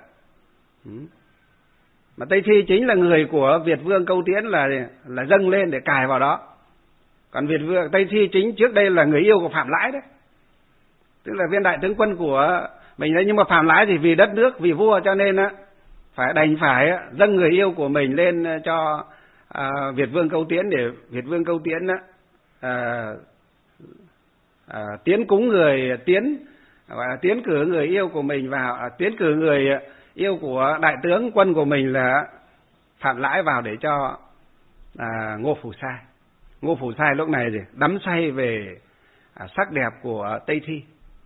Mà Tây Thi chính là người của Việt Vương Câu Tiễn là là dâng lên để cài vào đó. Còn Việt Vương Tây Thi chính trước đây là người yêu của Phạm Lãi đấy, tức là viên đại tướng quân của mình đấy. Nhưng mà Phạm Lãi thì vì đất nước, vì vua, cho nên á phải đành phải dâng người yêu của mình lên cho à, Việt Vương Câu Tiễn để Việt Vương Câu Tiễn đó, à, à, tiến cúng người tiến và tiến cử người yêu của mình vào, à, tiến cử người yêu của đại tướng quân của mình là Phạm Lãi vào để cho à, Ngô Phủ Sai. Ngô Phủ Sai lúc này thì đắm say về à, sắc đẹp của Tây Thi,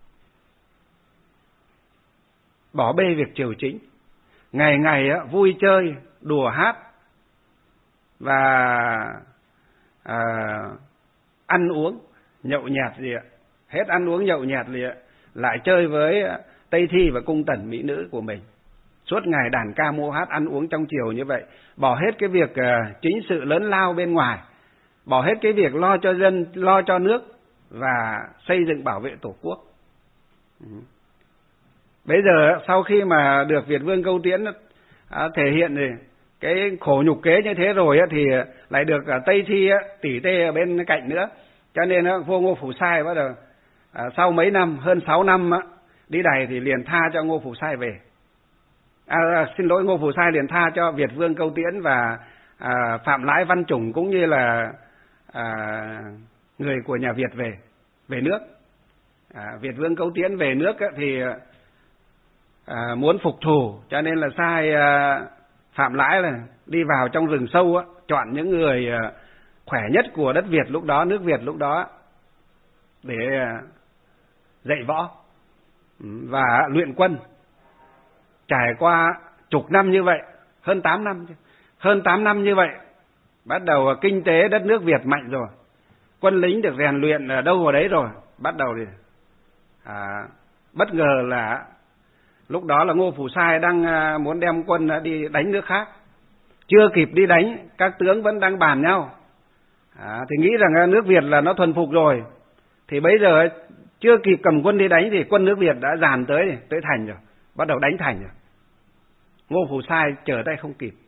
bỏ bê việc triều chính, ngày ngày á, vui chơi đùa hát và à, ăn uống nhậu nhẹt gì ạ, hết ăn uống nhậu nhẹt gì ạ, lại chơi với Tây Thi và cung tần mỹ nữ của mình, suốt ngày đàn ca múa hát ăn uống trong triều như vậy, bỏ hết cái việc uh, chính sự lớn lao bên ngoài, bỏ hết cái việc lo cho dân, lo cho nước và xây dựng bảo vệ tổ quốc. Ừ. Bây giờ sau khi mà được Việt Vương Câu Tiễn uh, thể hiện thì cái khổ nhục kế như thế rồi uh, thì lại được uh, Tây Thi uh, tỉ tê ở bên cạnh nữa, cho nên uh, vua Ngô Phủ Sai bắt đầu uh, sau mấy năm, hơn sáu năm uh, đi đày thì liền tha cho Ngô Phủ Sai về. À, xin lỗi, Ngô Phủ Sai liền tha cho Việt Vương Câu Tiễn và à, Phạm Lãi, Văn Chủng cũng như là à, người của nhà Việt về về nước. À, Việt Vương Câu Tiễn về nước ấy, thì à, muốn phục thù, cho nên là sai à, Phạm Lãi là đi vào trong rừng sâu á, chọn những người à, khỏe nhất của đất Việt lúc đó, nước Việt lúc đó để à, dạy võ và luyện quân. Trải qua chục năm như vậy, hơn tám năm, hơn tám năm như vậy, bắt đầu kinh tế đất nước Việt mạnh rồi, quân lính được rèn luyện ở đâu vào đấy rồi, bắt đầu thì à, bất ngờ là lúc đó là Ngô Phủ Sai đang muốn đem quân đi đánh nước khác, chưa kịp đi đánh, các tướng vẫn đang bàn nhau, à, thì nghĩ rằng nước Việt là nó thuần phục rồi, thì bây giờ chưa kịp cầm quân đi đánh thì quân nước Việt đã dàn tới tới thành rồi, bắt đầu đánh thành rồi. Ngô Phủ Sai trở tay không kịp,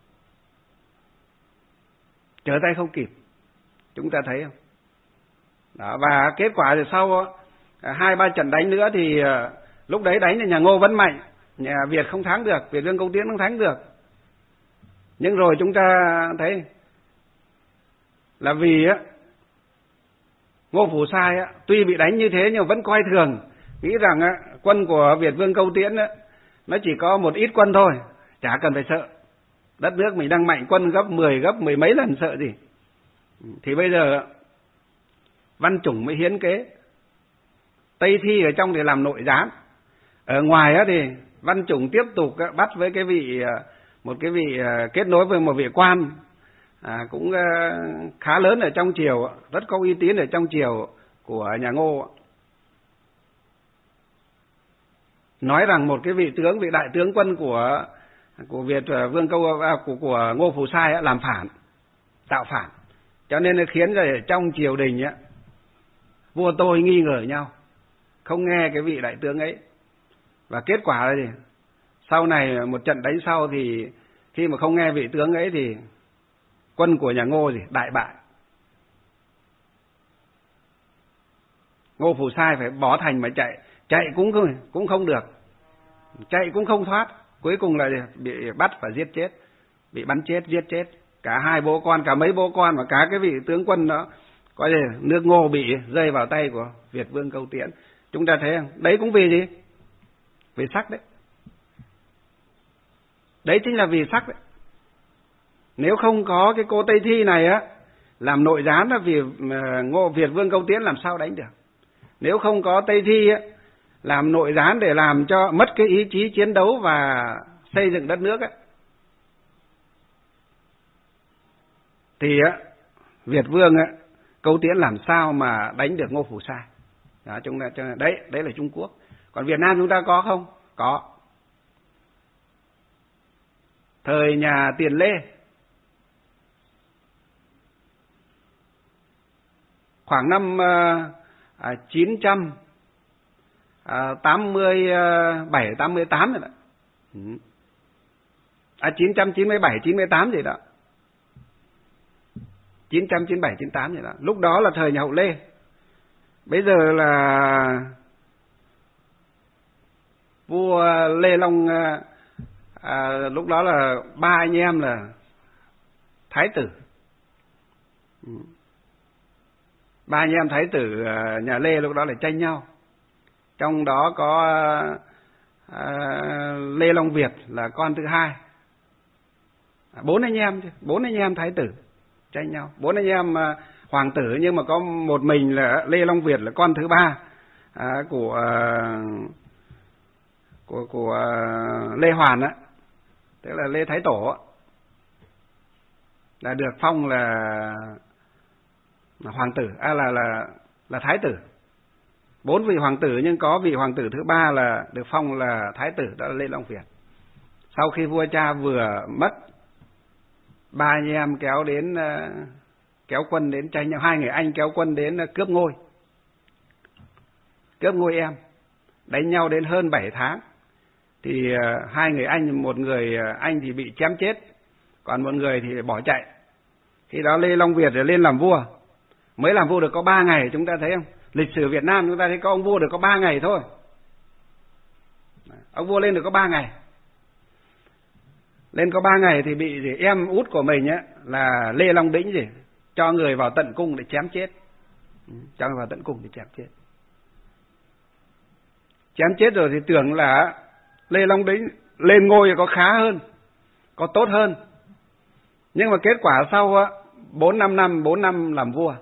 trở tay không kịp, chúng ta thấy không? Đó, và kết quả thì sau hai ba trận đánh nữa thì lúc đấy đánh thì nhà Ngô vẫn mạnh, nhà Việt không thắng được, Việt Vương Câu Tiễn không thắng được. Nhưng rồi chúng ta thấy là vì á, Ngô Phủ Sai á, tuy bị đánh như thế nhưng vẫn coi thường, nghĩ rằng á, quân của Việt Vương Câu Tiễn á, nó chỉ có một ít quân thôi, chả cần phải sợ. Đất nước mình đang mạnh, quân gấp mười, gấp mười mấy lần, sợ gì. Thì bây giờ Văn Chủng mới hiến kế. Tây Thi ở trong để làm nội gián. Ở ngoài á thì Văn Chủng tiếp tục bắt với cái vị, một cái vị kết nối với một vị quan à, cũng khá lớn ở trong triều, rất có uy tín ở trong triều của nhà Ngô. Nói rằng một cái vị tướng, vị đại tướng quân của của Việt Vương Câu của của Ngô Phủ Sai làm phản, tạo phản, cho nên nó khiến cho trong triều đình á, vua tôi nghi ngờ nhau, không nghe cái vị đại tướng ấy. Và kết quả là gì? Sau này một trận đánh sau thì khi mà không nghe vị tướng ấy thì quân của nhà Ngô gì đại bại. Ngô Phủ Sai phải bỏ thành mà chạy, chạy cũng không cũng không được, chạy cũng không thoát, cuối cùng là bị bắt và giết chết, bị bắn chết, giết chết cả hai bố con, cả mấy bố con và cả cái vị tướng quân đó, coi như nước Ngô bị rơi vào tay của Việt Vương Câu Tiễn. Chúng ta thấy không? Đấy cũng vì gì? Vì sắc đấy. Đấy chính là vì sắc đấy. Nếu không có cái cô Tây Thi này á làm nội gián là vì Ngô Việt Vương Câu Tiễn làm sao đánh được. Nếu không có Tây Thi á làm nội gián để làm cho mất cái ý chí chiến đấu và xây dựng đất nước á, thì á Việt Vương á Câu Tiễn làm sao mà đánh được Ngô Phủ Sai. Đó, chúng ta đấy, đấy là Trung Quốc. Còn Việt Nam chúng ta có không? Có. Thời nhà Tiền Lê, khoảng năm uh, chín trăm tám mươi bảy tám mươi tám rồi đó. Ừ. À chín trăm chín mươi bảy chín mươi tám gì đó. chín trăm chín mươi bảy chín mươi tám gì đó. Lúc đó là thời nhà Hậu Lê. Bây giờ là vua Lê Long, à, lúc đó là ba anh em là thái tử. Ba anh em thái tử nhà Lê lúc đó là tranh nhau. Trong đó có à, Lê Long Việt là con thứ hai. Bốn anh em, bốn anh em thái tử tranh nhau. Bốn anh em à, hoàng tử, nhưng mà có một mình là Lê Long Việt là con thứ ba à, của, à, của của à, Lê Hoàn á, tức là Lê Thái Tổ á, là được phong là, là hoàng tử, à là là là thái tử. Bốn vị hoàng tử, nhưng có vị hoàng tử thứ ba là được phong là thái tử, đó là Lê Long Việt. Sau khi vua cha vừa mất, ba anh em kéo đến kéo quân đến tranh nhau, hai người anh kéo quân đến cướp ngôi, cướp ngôi em, đánh nhau đến hơn bảy tháng. Thì hai người anh, một người anh thì bị chém chết, còn một người thì bỏ chạy. Khi đó Lê Long Việt lên làm vua, mới làm vua được có ba ngày, chúng ta thấy không? Lịch sử Việt Nam chúng ta thấy có ông vua được có ba ngày thôi. Ông vua lên được có ba ngày. Lên có ba ngày thì bị gì, em út của mình á là Lê Long Đĩnh gì cho người vào tận cung để chém chết. Cho người vào tận cung để chém chết. Chém chết rồi thì tưởng là Lê Long Đĩnh lên ngôi có khá hơn, có tốt hơn. Nhưng mà kết quả sau á, bốn năm năm, bốn năm làm vua.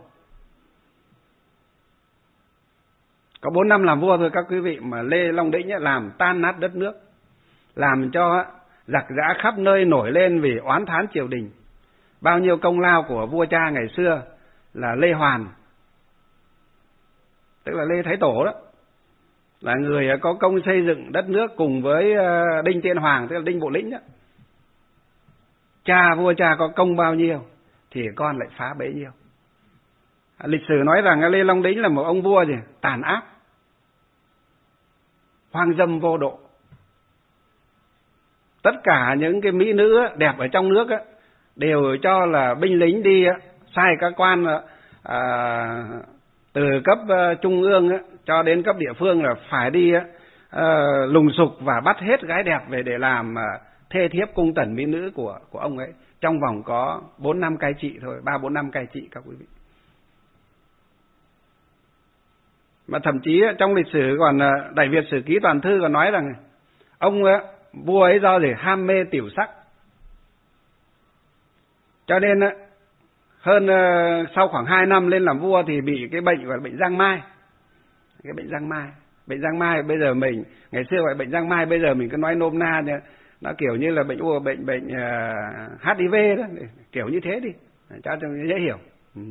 Có bốn năm làm vua thôi các quý vị, mà Lê Long Đĩnh làm tan nát đất nước, làm cho giặc giã khắp nơi nổi lên vì oán thán triều đình. Bao nhiêu công lao của vua cha ngày xưa là Lê Hoàn, tức là Lê Thái Tổ đó, là người có công xây dựng đất nước cùng với Đinh Tiên Hoàng, tức là Đinh Bộ Lĩnh đó. Cha, vua cha có công bao nhiêu thì con lại phá bấy nhiêu. Lịch sử nói rằng Lê Long Đĩnh là một ông vua gì tàn ác, hoang dâm vô độ. Tất cả những cái mỹ nữ đẹp ở trong nước đều cho là binh lính đi sai các quan à, từ cấp trung ương cho đến cấp địa phương là phải đi à, lùng sục và bắt hết gái đẹp về để làm thê thiếp cung tần mỹ nữ của của ông ấy, trong vòng có bốn năm cai trị thôi, ba bốn năm cai trị các quý vị. Mà thậm chí trong lịch sử còn Đại Việt Sử Ký Toàn Thư còn nói rằng ông vua ấy do gì ham mê tiểu sắc, cho nên hơn sau khoảng hai năm lên làm vua thì bị cái bệnh gọi là bệnh giang mai. Cái bệnh giang mai, bệnh giang mai bây giờ mình ngày xưa gọi bệnh giang mai, bây giờ mình cứ nói nôm na nha, nó kiểu như là bệnh u bệnh bệnh uh, hát i vê đó, kiểu như thế đi cho cho dễ hiểu. Ừ.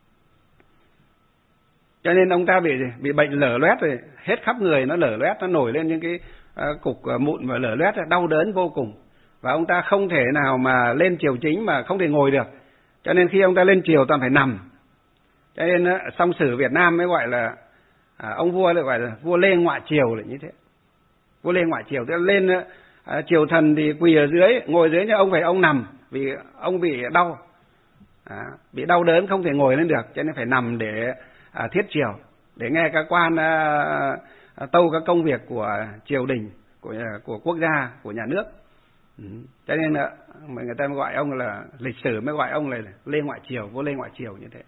Cho nên ông ta bị bị bệnh lở loét rồi, hết khắp người nó lở loét, nó nổi lên những cái uh, cục uh, mụn và lở loét, đau đớn vô cùng. Và ông ta không thể nào mà lên triều chính mà không thể ngồi được. Cho nên khi ông ta lên triều toàn phải nằm. Cho nên uh, song sử Việt Nam mới gọi là uh, ông vua được gọi là vua Lê Ngoại Triều là như thế. Vua Lê Ngoại Triều, tức là lên uh, triều thần thì quỳ ở dưới, ngồi dưới, nhưng ông phải ông nằm vì ông bị đau, à, bị đau đớn không thể ngồi lên được, cho nên phải nằm để À, thiết triều, để nghe các quan à, à, tâu các công việc của triều đình, của của quốc gia, của nhà nước. Ừ. Cho nên là người ta mới gọi ông là, lịch sử mới gọi ông là Lê Ngoại Triều, vua Lê Ngoại Triều như thế.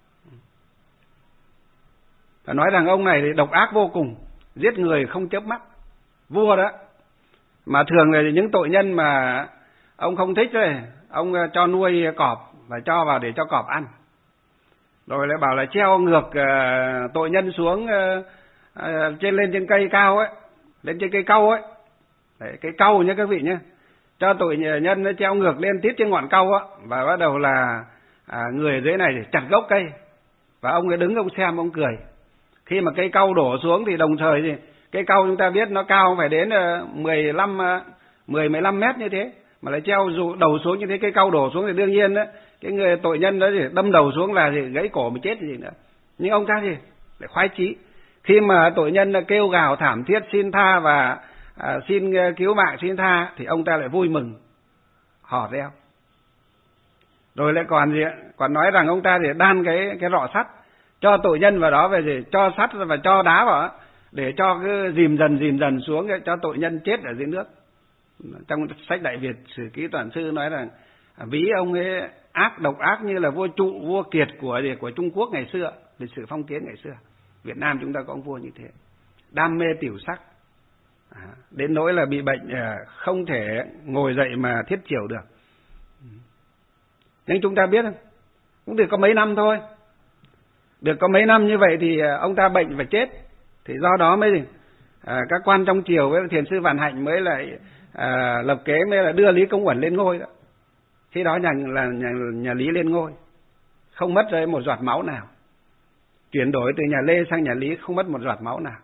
Và nói rằng ông này thì độc ác vô cùng, giết người không chớp mắt, vua đó. Mà thường là những tội nhân mà ông không thích rồi, ông cho nuôi cọp và cho vào để cho cọp ăn. Rồi lại bảo là treo ngược uh, tội nhân xuống uh, uh, trên lên trên cây cao ấy, lên trên cây cau ấy. Đấy, cây cau nhé các vị nhé. Cho tội nhân nó treo ngược lên tít trên ngọn cau á, và bắt đầu là à, người ở dưới này để chặt gốc cây. Và ông ấy đứng ông xem ông cười. Khi mà cây cau đổ xuống thì đồng thời thì cây cau chúng ta biết nó cao phải đến uh, mười lăm mười mười lăm mét như thế, mà lại treo đầu xuống như thế, cây cau đổ xuống thì đương nhiên đó, cái người tội nhân đó thì đâm đầu xuống là thì gãy cổ mà chết gì nữa. Nhưng ông ta thì lại khoái chí. Khi mà tội nhân kêu gào thảm thiết xin tha và à, xin cứu mạng, xin tha, thì ông ta lại vui mừng, hò reo. Rồi lại còn gì, còn nói rằng ông ta thì đan cái cái rọ sắt, cho tội nhân vào đó về gì, cho sắt và cho đá vào, để cho cứ dìm dần dìm dần xuống, cho tội nhân chết ở dưới nước. Trong sách Đại Việt Sử Ký Toàn Thư nói rằng ví ông ấy ác độc ác như là vua Trụ, vua Kiệt của của Trung Quốc ngày xưa, lịch sử phong kiến ngày xưa. Việt Nam chúng ta có ông vua như thế, đam mê tiểu sắc, à, đến nỗi là bị bệnh à, không thể ngồi dậy mà thiết chiểu được. Nhưng chúng ta biết không, cũng được có mấy năm thôi, được có mấy năm như vậy thì ông ta bệnh và chết, thì do đó mới à, các quan trong triều với thiền sư Vạn Hạnh mới lại à, lập kế mới là đưa Lý Công Uẩn lên ngôi đó. Khi đó nhà là nhà, nhà Lý lên ngôi, không mất rơi một giọt máu nào, chuyển đổi từ nhà Lê sang nhà Lý không mất một giọt máu nào,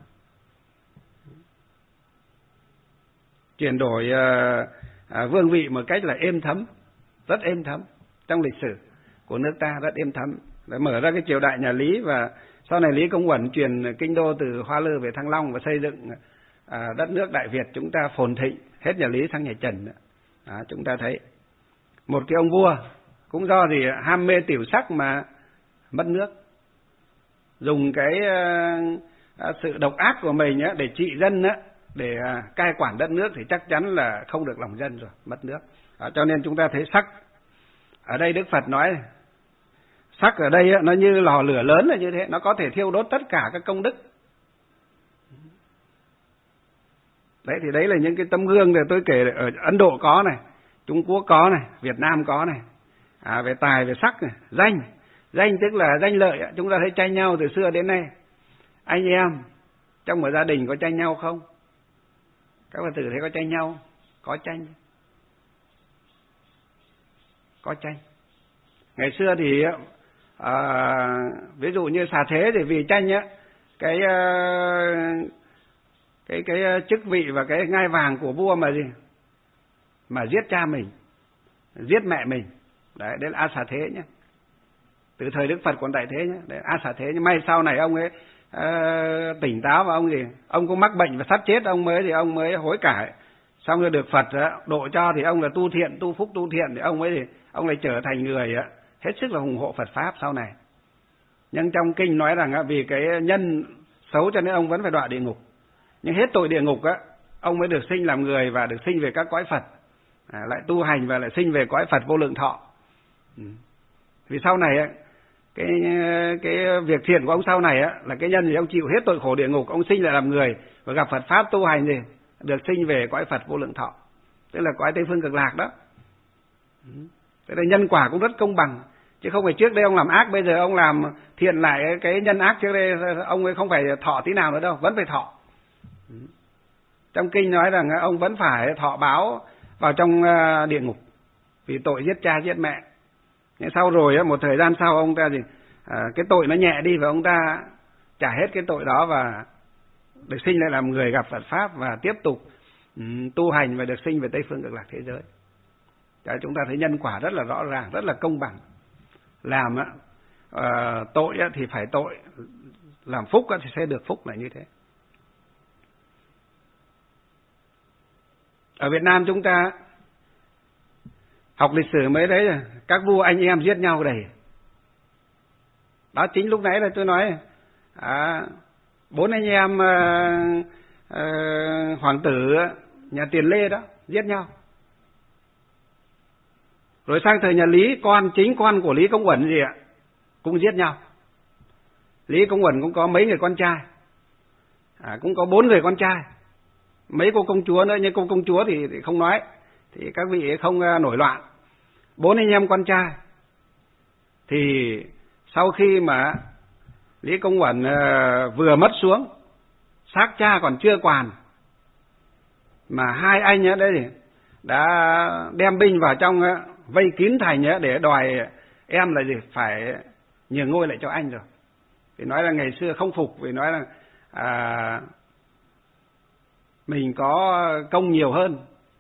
chuyển đổi à, à, vương vị một cách là êm thấm, rất êm thấm trong lịch sử của nước ta, rất êm thấm, để mở ra cái triều đại nhà Lý. Và sau này Lý Công Uẩn truyền kinh đô từ Hoa Lư về Thăng Long và xây dựng à, đất nước Đại Việt chúng ta phồn thịnh, hết nhà Lý sang nhà Trần. À, chúng ta thấy một cái ông vua cũng do gì ham mê tiểu sắc mà mất nước, dùng cái uh, sự độc ác của mình á, để trị dân á, để uh, cai quản đất nước thì chắc chắn là không được lòng dân rồi, mất nước. À, cho nên chúng ta thấy sắc ở đây Đức Phật nói sắc ở đây á, nó như lò lửa lớn là như thế, nó có thể thiêu đốt tất cả các công đức. Đấy thì đấy là những cái tấm gương để tôi kể ở Ấn Độ có này, Trung Quốc có này, Việt Nam có này, à, về tài, về sắc này, danh, danh tức là danh lợi. Chúng ta thấy tranh nhau từ xưa đến nay. Anh em trong một gia đình có tranh nhau không? Các Phật tử thấy có tranh nhau? Có tranh, có tranh. Ngày xưa thì à, ví dụ như xà thế thì vì tranh á, cái cái cái chức vị và cái ngai vàng của vua mà gì mà giết cha mình, giết mẹ mình. Đấy, đấy là A Xà Thế nhé. Từ thời Đức Phật còn tại thế nhé. Đấy, A Xà Thế. Nhưng may sau này ông ấy uh, tỉnh táo và ông gì, ông có mắc bệnh và sắp chết, ông mới thì ông mới hối cải. Xong rồi được Phật uh, độ cho thì ông là tu thiện, tu phúc, tu thiện thì ông mới thì ông lại trở thành người uh, hết sức là hùng hộ Phật pháp sau này. Nhưng trong kinh nói rằng uh, vì cái nhân xấu cho nên ông vẫn phải đọa địa ngục. Nhưng hết tội địa ngục á, ông mới được sinh làm người và được sinh về các cõi Phật. À, lại tu hành và lại sinh về cõi Phật vô lượng thọ. Ừ. Vì sau này cái cái việc thiện của ông sau này á, là cái nhân thì ông chịu hết tội khổ địa ngục, ông sinh lại làm người và gặp Phật pháp tu hành thì được sinh về cõi Phật vô lượng thọ, tức là cõi Tây Phương Cực Lạc đó. Ừ. Thế là nhân quả cũng rất công bằng, chứ không phải trước đây ông làm ác bây giờ ông làm thiện lại cái nhân ác trước đây ông ấy không phải thọ tí nào nữa đâu, vẫn phải thọ. Ừ. Trong kinh nói rằng ông vẫn phải thọ báo vào trong địa ngục vì tội giết cha giết mẹ. Nhưng sau rồi một thời gian sau ông ta gì à, cái tội nó nhẹ đi và ông ta trả hết cái tội đó và được sinh lại làm người gặp Phật pháp và tiếp tục um, tu hành và được sinh về Tây Phương Cực Lạc thế giới. Cho chúng ta thấy nhân quả rất là rõ ràng, rất là công bằng. Làm uh, tội thì phải tội, làm phúc thì sẽ được phúc, là như thế. Ở Việt Nam chúng ta học lịch sử mới thấy là các vua anh em giết nhau đầy. Đó chính lúc nãy là tôi nói à, bốn anh em à, à, hoàng tử nhà Tiền Lê đó giết nhau. Rồi sang thời nhà Lý, con chính con của Lý Công Uẩn gì ạ cũng giết nhau. Lý Công Uẩn cũng có mấy người con trai, à, cũng có bốn người con trai, mấy cô công chúa nữa, nhưng cô công chúa thì, thì không nói, thì các vị không uh, nổi loạn. Bốn anh em con trai thì sau khi mà Lý Công Uẩn uh, vừa mất xuống, xác cha còn chưa quàn, mà hai anh ấy đấy đã đem binh vào trong uh, vây kín thành uh, để đòi em là gì phải nhường ngôi lại cho anh rồi. Thì nói là ngày xưa không phục, vì nói là à, mình có công nhiều hơn,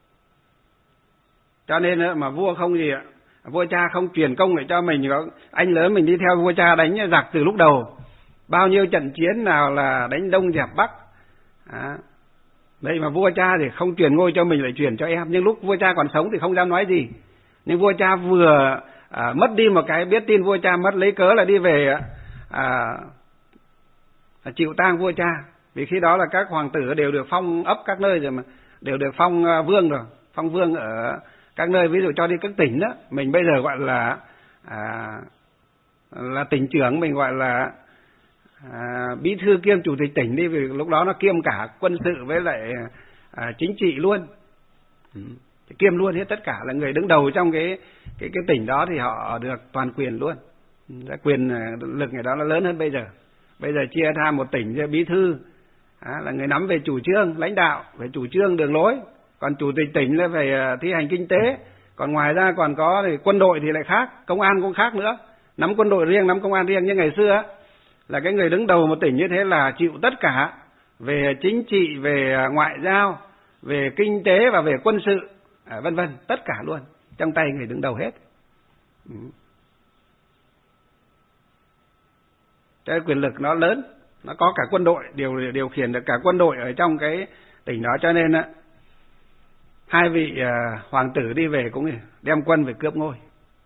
cho nên mà vua không gì ạ, vua cha không truyền công lại cho mình. Anh lớn mình đi theo vua cha đánh giặc từ lúc đầu, bao nhiêu trận chiến nào là đánh Đông dẹp Bắc à, đây mà vua cha thì không truyền ngôi cho mình lại truyền cho em. Nhưng lúc vua cha còn sống thì không dám nói gì, nhưng vua cha vừa à, mất đi một cái, biết tin vua cha mất, lấy cớ là đi về à, chịu tang vua cha. Vì khi đó là các hoàng tử đều được phong ấp các nơi rồi, mà đều được phong vương rồi, phong vương ở các nơi, ví dụ cho đi các tỉnh đó, mình bây giờ gọi là à, là tỉnh trưởng, mình gọi là à, bí thư kiêm chủ tịch tỉnh đi, vì lúc đó nó kiêm cả quân sự với lại à, chính trị luôn, ừ. kiêm luôn hết tất cả, là người đứng đầu trong cái cái cái tỉnh đó thì họ được toàn quyền luôn. Quyền lực người đó nó lớn hơn bây giờ. Bây giờ chia ra một tỉnh cho bí thư à, là người nắm về chủ trương lãnh đạo, về chủ trương đường lối, còn chủ tịch tỉnh là về thi hành kinh tế, còn ngoài ra còn có thì quân đội thì lại khác, công an cũng khác nữa, nắm quân đội riêng, nắm công an riêng. Như ngày xưa á, là cái người đứng đầu một tỉnh như thế là chịu tất cả về chính trị, về ngoại giao, về kinh tế và về quân sự, à, vân vân, tất cả luôn trong tay người đứng đầu hết. Ừ. Cái quyền lực nó lớn, nó có cả quân đội, điều điều khiển được cả quân đội ở trong cái tỉnh đó, cho nên á, hai vị à, hoàng tử đi về cũng đem quân về cướp ngôi.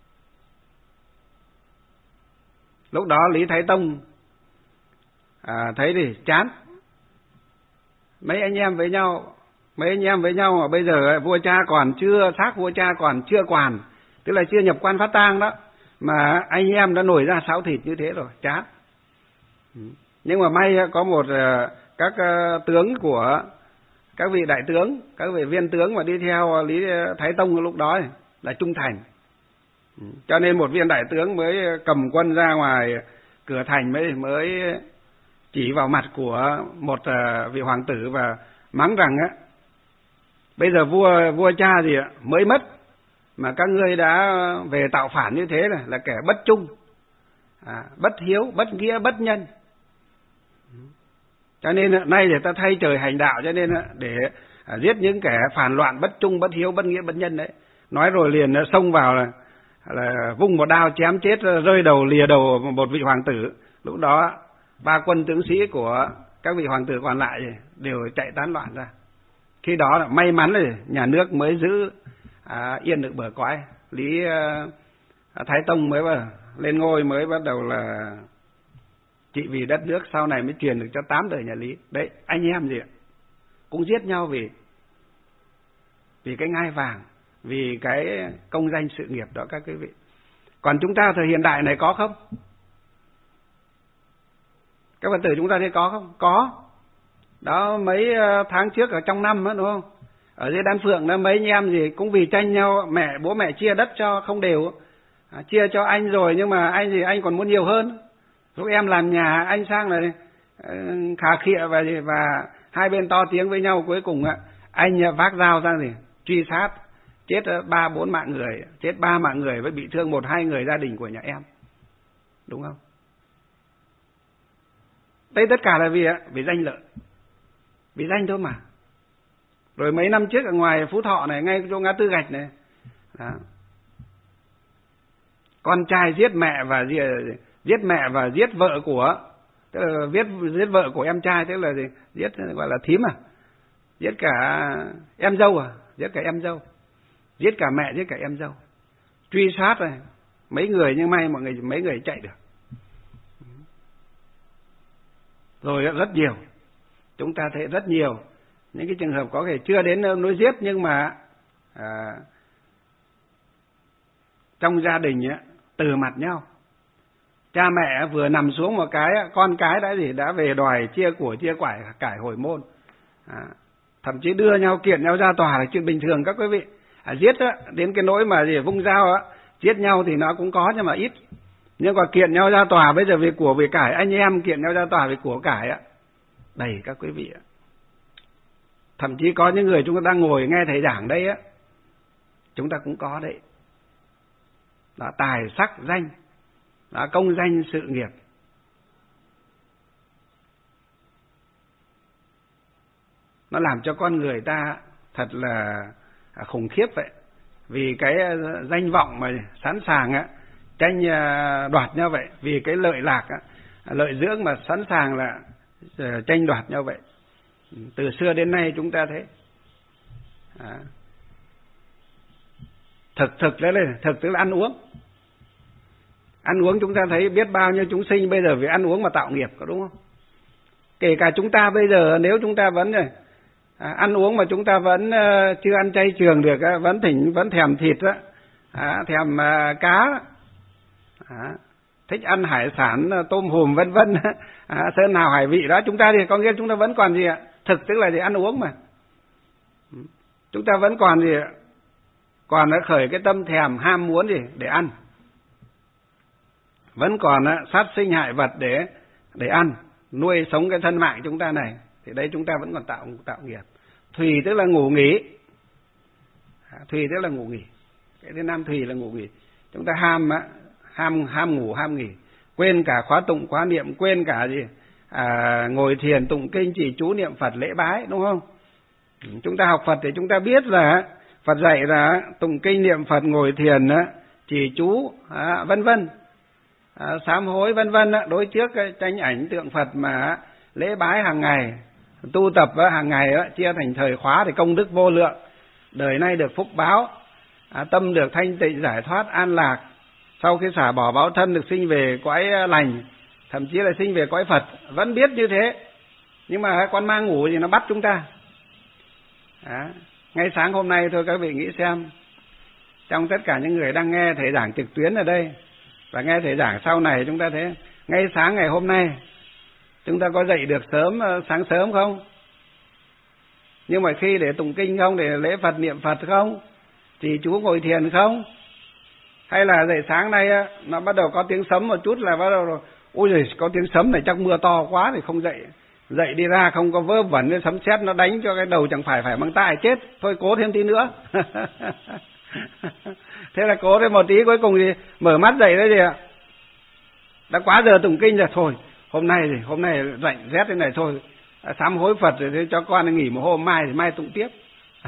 Lúc đó Lý Thái Tông à, thấy thì chán, mấy anh em với nhau, mấy anh em với nhau mà bây giờ vua cha còn chưa, xác vua cha còn chưa quản, tức là chưa nhập quan phát tang đó, mà anh em đã nổi ra sáo thịt như thế rồi, chán. Nhưng mà may có một các tướng của các vị đại tướng, các vị viên tướng mà đi theo Lý Thái Tông lúc đó là trung thành, cho nên một viên đại tướng mới cầm quân ra ngoài cửa thành, mới mới chỉ vào mặt của một vị hoàng tử và mắng rằng á, bây giờ vua vua cha gì ạ mới mất mà các ngươi đã về tạo phản như thế này, là kẻ bất trung, à, bất hiếu, bất nghĩa, bất nhân. Cho nên nay để ta thay trời hành đạo, cho nên để giết những kẻ phản loạn, bất trung, bất hiếu, bất nghĩa, bất nhân đấy. Nói rồi liền xông vào là, là vung một đao chém chết, rơi đầu lìa đầu một vị hoàng tử. Lúc đó ba quân tướng sĩ của các vị hoàng tử còn lại đều chạy tán loạn ra. Khi đó là may mắn là nhà nước mới giữ à, yên được bờ cõi. Lý à, Thái Tông mới vào, lên ngôi mới bắt đầu là trị vì đất nước, sau này mới truyền được cho tám đời nhà Lý. Đấy, anh em gì ạ, cũng giết nhau vì vì cái ngai vàng, vì cái công danh sự nghiệp đó các quý vị. Còn chúng ta thời hiện đại này có không? Các Phật tử chúng ta thấy có không? Có. Đó, mấy tháng trước ở trong năm đó, đúng không? Ở dưới Đan Phượng đó, mấy anh em gì cũng vì tranh nhau, mẹ bố mẹ chia đất cho không đều, à, chia cho anh rồi nhưng mà anh thì anh còn muốn nhiều hơn. Lúc em làm nhà, anh sang là uh, khà khịa và và hai bên to tiếng với nhau, cuối cùng ạ, anh vác dao ra thì truy sát, chết ba bốn mạng người, chết ba mạng người với bị thương một hai người gia đình của nhà em, đúng không? Đây tất cả là vì vì danh lợi, vì danh thôi mà. Rồi mấy năm trước ở ngoài Phú Thọ này, ngay chỗ ngã tư Gạch này, đó, con trai giết mẹ và giết mẹ và giết vợ của, tức là giết giết vợ của em trai, tức là gì? Giết gọi là thím à, giết cả em dâu à, giết cả em dâu, giết cả mẹ, giết cả em dâu, truy sát rồi mấy người, nhưng may mọi người mấy người chạy được. Rồi rất nhiều, chúng ta thấy rất nhiều những cái trường hợp có thể chưa đến nỗi giết, nhưng mà à, trong gia đình ấy, từ mặt nhau, cha mẹ vừa nằm xuống một cái, con cái đã gì đã về đòi chia của chia quải cải hồi môn, à, thậm chí đưa nhau kiện nhau ra tòa là chuyện bình thường các quý vị. À, giết á, đến cái nỗi mà gì vung dao á, giết nhau thì nó cũng có nhưng mà ít. Nhưng còn kiện nhau ra tòa bây giờ vì của vì cải, anh em kiện nhau ra tòa vì của cải á, đầy các quý vị ạ. Thậm chí có những người chúng ta đang ngồi nghe thầy giảng đây á, chúng ta cũng có đấy. Đó, tài sắc danh, đó, công danh sự nghiệp. Nó làm cho con người ta thật là khủng khiếp vậy. Vì cái danh vọng mà sẵn sàng á, tranh đoạt nhau vậy. Vì cái lợi lạc á, lợi dưỡng mà sẵn sàng là tranh đoạt nhau vậy. Từ xưa đến nay chúng ta thấy à, thực thực đấy là thực tức là ăn uống. Ăn uống chúng ta thấy biết bao nhiêu chúng sinh bây giờ vì ăn uống mà tạo nghiệp, có đúng không? Kể cả chúng ta bây giờ nếu chúng ta vẫn à, ăn uống mà chúng ta vẫn uh, chưa ăn chay trường được, uh, vẫn thỉnh vẫn thèm thịt, uh, à, thèm uh, cá, À, thích ăn hải sản, tôm hùm vân vân, à, sơn hào hải vị đó, chúng ta thì có nghĩa chúng ta vẫn còn gì ạ? Thực tức là gì? Ăn uống mà. Chúng ta vẫn còn gì ạ? Còn nó khởi cái tâm thèm ham muốn gì để ăn. Vẫn còn á, sát sinh hại vật để để ăn, nuôi sống cái thân mạng chúng ta này. Thì đây chúng ta vẫn còn tạo tạo nghiệp. Thùy tức là ngủ nghỉ. À, thùy tức là ngủ nghỉ. Cái thứ năm thùy là ngủ nghỉ. Chúng ta ham á, ham ham ngủ ham nghỉ, quên cả khóa tụng khóa niệm, quên cả gì à, ngồi thiền tụng kinh trì chú niệm Phật lễ bái, đúng không? Chúng ta học Phật thì chúng ta biết là Phật dạy là tụng kinh niệm Phật, ngồi thiền, trì chú, à, vân vân, à, sám hối vân vân, đối trước cái tranh ảnh tượng Phật mà lễ bái hàng ngày, tu tập hàng ngày chia thành thời khóa thì công đức vô lượng, đời nay được phúc báo, à, tâm được thanh tịnh giải thoát an lạc, sau khi xả bỏ báo thân được sinh về cõi lành, thậm chí là sinh về cõi Phật. Vẫn biết như thế, nhưng mà con ma ngủ thì nó bắt chúng ta. À, ngay sáng hôm nay thôi các vị nghĩ xem, trong tất cả những người đang nghe thầy giảng trực tuyến ở đây và nghe thầy giảng sau này, chúng ta thấy ngay sáng ngày hôm nay chúng ta có dậy được sớm, sáng sớm không? Nhưng mà khi để tụng kinh không, để lễ Phật niệm Phật không, trì chú ngồi thiền không? Hay là dậy sáng nay á, nó bắt đầu có tiếng sấm một chút là bắt đầu rồi, ôi giời, có tiếng sấm này chắc mưa to quá thì không dậy. Dậy đi ra không có vớ vẩn, cái sấm sét nó đánh cho cái đầu chẳng phải phải mang tai chết. Thôi cố thêm tí nữa. Thế là cố thêm một tí, cuối cùng thì mở mắt dậy đấy gì ạ. Đã quá giờ tụng kinh rồi, thôi hôm nay thì hôm nay rảnh rét thế này thôi, sám hối Phật rồi thế cho con nghỉ một hôm, mai thì mai tụng tiếp.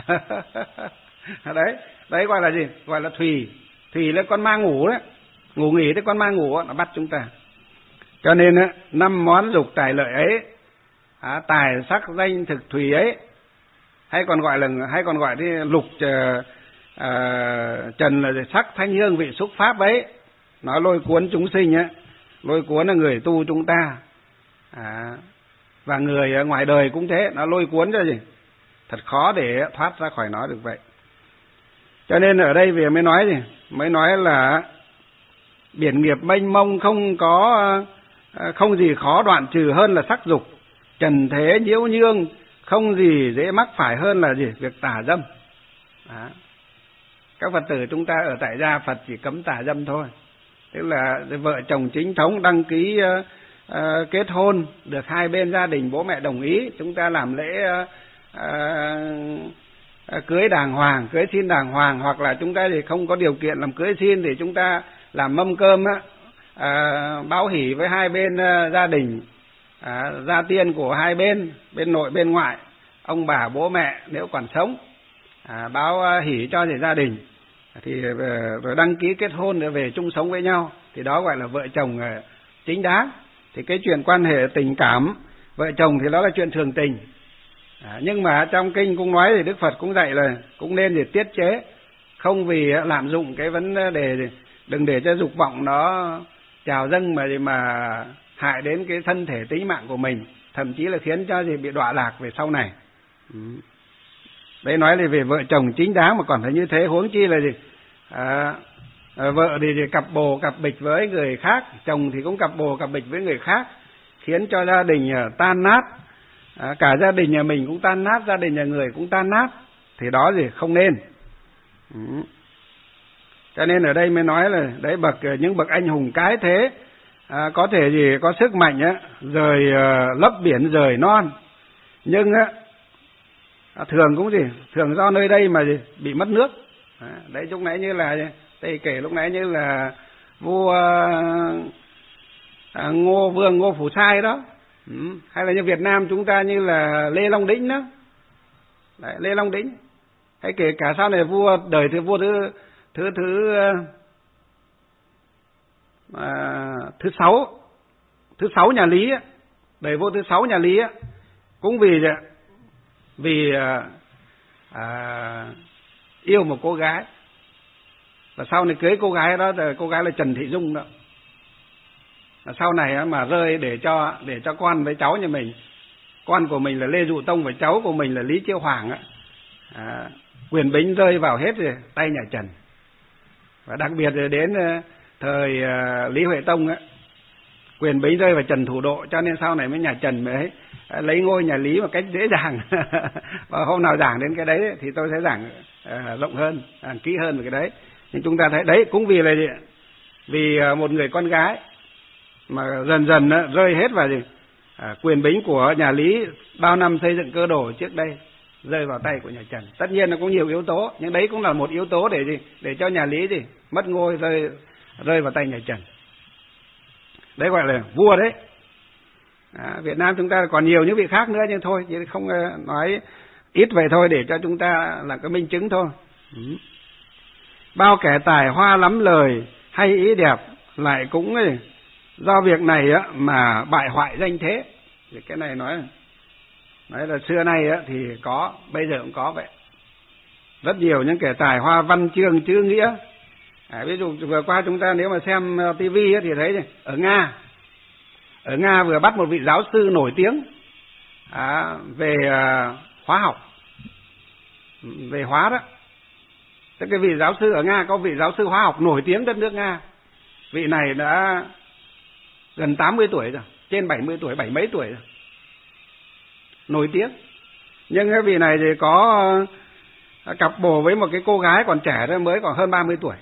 Đấy, đấy gọi là gì? Gọi là thùy. Thùy là con ma ngủ đấy. Ngủ nghỉ thì con ma ngủ nó bắt chúng ta. Cho nên á, năm món dục tài lợi ấy, à, tài sắc danh thực thùy ấy, hay còn gọi là hay còn gọi đi lục uh, uh, trần là sắc thanh hương vị xúc pháp ấy, nó lôi cuốn chúng sinh á, lôi cuốn là người tu chúng ta, à, và người ở ngoài đời cũng thế, nó lôi cuốn cho gì, thật khó để thoát ra khỏi nó được vậy. Cho nên ở đây về mới nói gì, mới nói là biển nghiệp mênh mông, không có không gì khó đoạn trừ hơn là sắc dục, trần thế nhiễu nhương, không gì dễ mắc phải hơn là gì, việc tà dâm. Đó. Các Phật tử chúng ta ở tại gia Phật chỉ cấm tà dâm thôi, tức là vợ chồng chính thống đăng ký uh, uh, kết hôn, được hai bên gia đình bố mẹ đồng ý, chúng ta làm lễ uh, uh, cưới đàng hoàng, cưới xin đàng hoàng, hoặc là chúng ta thì không có điều kiện làm cưới xin thì chúng ta làm mâm cơm á, uh, báo hỷ với hai bên uh, gia đình, À, gia tiên của hai bên, bên nội bên ngoại, ông bà bố mẹ nếu còn sống, à, báo hỷ cho thì gia đình, thì rồi đăng ký kết hôn để về chung sống với nhau, thì đó gọi là vợ chồng chính đáng. Thì cái chuyện quan hệ tình cảm vợ chồng thì đó là chuyện thường tình, à, nhưng mà trong kinh cũng nói thì Đức Phật cũng dạy là cũng nên để tiết chế, không vì lạm dụng cái vấn đề, đừng để cho dục vọng nó trào dâng mà mà hại đến cái thân thể tính mạng của mình, thậm chí là khiến cho gì bị đọa lạc về sau này. Ừ. Đấy nói là về vợ chồng chính đáng mà còn phải như thế, huống chi là gì, à, à, vợ thì, thì cặp bồ cặp bịch với người khác, chồng thì cũng cặp bồ cặp bịch với người khác, khiến cho gia đình tan nát, à, cả gia đình nhà mình cũng tan nát, gia đình nhà người cũng tan nát, thì đó gì không nên. Ừ. Cho nên ở đây mới nói là đấy, bậc những bậc anh hùng cái thế, À, có thể gì có sức mạnh á, rời uh, lấp biển rời non, nhưng á thường cũng gì thường do nơi đây mà gì bị mất nước. À, đấy lúc nãy như là thầy kể lúc nãy như là vua uh, Ngô Vương Ngô Phủ Sai đó, ừ. Hay là như Việt Nam chúng ta như là Lê Long Đĩnh đó, đấy, Lê Long Đĩnh, hay kể cả sau này vua đời thứ vua thứ thứ thứ uh, À, thứ sáu thứ sáu nhà Lý á, đời vua thứ sáu nhà Lý á, cũng vì vì à, à, yêu một cô gái, và sau này cưới cô gái đó, cô gái là Trần Thị Dung đó, và sau này mà rơi để cho để cho con với cháu nhà mình, con của mình là Lê Dụ Tông và cháu của mình là Lý Chiêu Hoàng á, à, quyền bính rơi vào hết rồi tay nhà Trần, và đặc biệt là đến thời uh, Lý Huệ Tông á, quyền bính rơi vào Trần Thủ Độ, cho nên sau này mới nhà Trần mới uh, lấy ngôi nhà Lý một cách dễ dàng. Và hôm nào giảng đến cái đấy thì tôi sẽ giảng uh, rộng hơn, uh, kỹ hơn về cái đấy. Nhưng chúng ta thấy đấy cũng vì là gì? Vì uh, một người con gái mà dần dần uh, rơi hết vào gì? À, quyền bính của nhà Lý bao năm xây dựng cơ đồ trước đây rơi vào tay của nhà Trần. Tất nhiên nó cũng nhiều yếu tố, nhưng đấy cũng là một yếu tố để gì? Để cho nhà Lý gì? Mất ngôi, rơi rơi vào tay nhà Trần. Đấy gọi là vua đấy. À, Việt Nam chúng ta còn nhiều những vị khác nữa, nhưng thôi, chứ không uh, nói ít vậy thôi để cho chúng ta là cái minh chứng thôi. Ừ. Bao kẻ tài hoa lắm lời hay ý đẹp lại cũng ấy, do việc này á mà bại hoại danh thế. Thì cái này nói nói là xưa nay á thì có, bây giờ cũng có vậy. Rất nhiều những kẻ tài hoa văn chương chữ nghĩa. À, ví dụ vừa qua chúng ta nếu mà xem tivi thì thấy này, ở Nga, ở Nga vừa bắt một vị giáo sư nổi tiếng à, về à, hóa học, về hóa đó. Thế cái vị giáo sư ở Nga có vị giáo sư hóa học nổi tiếng đất nước Nga. Vị này đã gần tám mươi tuổi rồi, trên bảy mươi tuổi, bảy mấy tuổi rồi. Nổi tiếng. Nhưng cái vị này thì có cặp bồ với một cái cô gái còn trẻ đó, mới còn hơn ba mươi tuổi.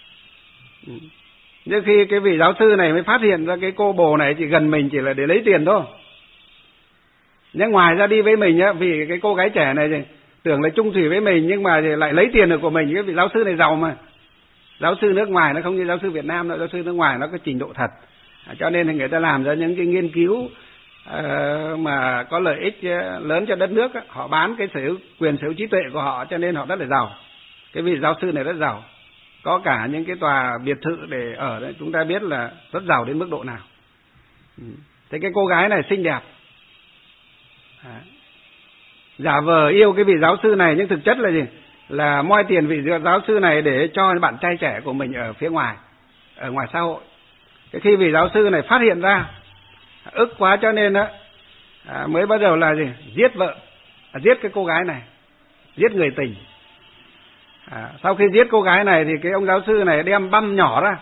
Nhưng khi cái vị giáo sư này mới phát hiện ra cái cô bồ này chỉ gần mình chỉ là để lấy tiền thôi. Nhưng ngoài ra đi với mình á, vì cái cô gái trẻ này thì tưởng là chung thủy với mình, nhưng mà thì lại lấy tiền được của mình. Cái vị giáo sư này giàu mà. Giáo sư nước ngoài nó không như giáo sư Việt Nam đâu, giáo sư nước ngoài nó có trình độ thật. À, cho nên thì người ta làm ra những cái nghiên cứu uh, mà có lợi ích lớn cho đất nước á. Họ bán cái sở hữu, quyền sở hữu trí tuệ của họ, cho nên họ rất là giàu. Cái vị giáo sư này rất giàu, có cả những cái tòa biệt thự để ở đấy. Chúng ta biết là rất giàu đến mức độ nào. Thế cái cô gái này xinh đẹp, à, giả vờ yêu cái vị giáo sư này, nhưng thực chất là gì? Là moi tiền vị giáo sư này để cho bạn trai trẻ của mình ở phía ngoài, ở ngoài xã hội. Cái khi vị giáo sư này phát hiện ra, ức quá cho nên đó, à, mới bắt đầu là gì? Giết vợ, à, giết cái cô gái này, giết người tình. À, sau khi giết cô gái này thì cái ông giáo sư này đem băm nhỏ ra,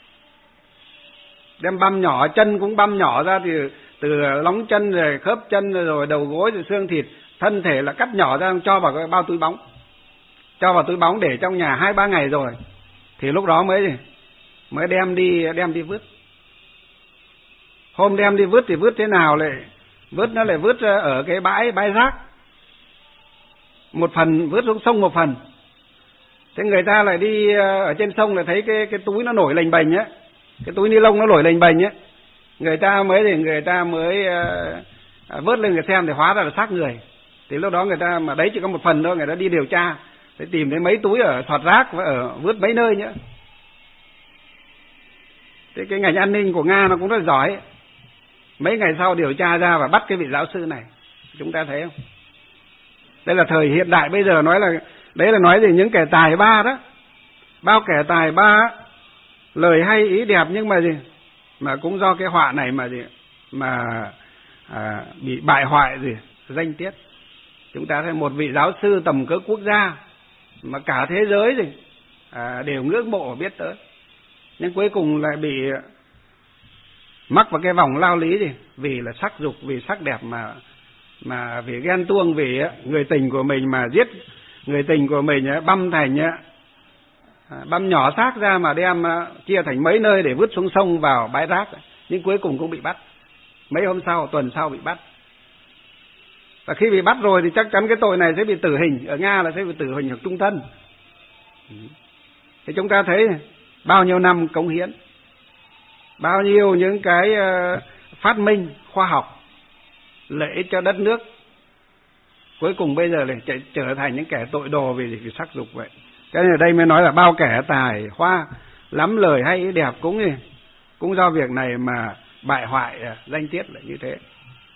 đem băm nhỏ, chân cũng băm nhỏ ra, thì từ lóng chân rồi khớp chân rồi đầu gối rồi xương thịt, thân thể là cắt nhỏ ra, cho vào cái bao túi bóng, cho vào túi bóng để trong nhà hai ba ngày rồi, thì lúc đó mới mới đem đi đem đi vứt. Hôm đem đi vứt thì vứt thế nào lại vứt, nó lại vứt ở cái bãi bãi rác, một phần vứt xuống sông một phần. Thế người ta lại đi ở trên sông lại thấy cái cái túi nó nổi lềnh bềnh á, cái túi ni lông nó nổi lềnh bềnh á, người ta mới thì người ta mới uh, vớt lên người xem thì hóa ra là xác người. Thì lúc đó người ta mà đấy chỉ có một phần thôi, người ta đi điều tra để tìm thấy mấy túi ở thoạt rác và ở vứt mấy nơi nữa. Thế cái ngành an ninh của Nga nó cũng rất giỏi. Mấy ngày sau điều tra ra và bắt cái vị giáo sư này. Chúng ta thấy không? Đây là thời hiện đại bây giờ, nói là đấy là nói về những kẻ tài ba đó. Bao kẻ tài ba, lời hay ý đẹp, nhưng mà gì? Mà cũng do cái họa này mà gì? Mà à, bị bại hoại gì? Danh tiết. Chúng ta thấy một vị giáo sư tầm cỡ quốc gia mà cả thế giới gì? À, đều ngưỡng mộ biết tới. Nhưng cuối cùng lại bị mắc vào cái vòng lao lý gì? Vì là sắc dục, vì sắc đẹp mà mà vì ghen tuông, vì người tình của mình mà giết người tình của mình, băm thành băm nhỏ xác ra mà đem chia thành mấy nơi để vứt xuống sông vào bãi rác. Nhưng cuối cùng cũng bị bắt. Mấy hôm sau, tuần sau bị bắt. Và khi bị bắt rồi thì chắc chắn cái tội này sẽ bị tử hình. Ở Nga là sẽ bị tử hình hoặc trung thân. Thì chúng ta thấy bao nhiêu năm cống hiến, bao nhiêu những cái phát minh khoa học lợi ích cho đất nước, cuối cùng bây giờ lại trở thành những kẻ tội đồ vì, vì sắc dục vậy. Cái này ở đây mới nói là bao kẻ tài hoa lắm lời hay ý đẹp cũng gì, cũng do việc này mà bại hoại danh tiết là như thế.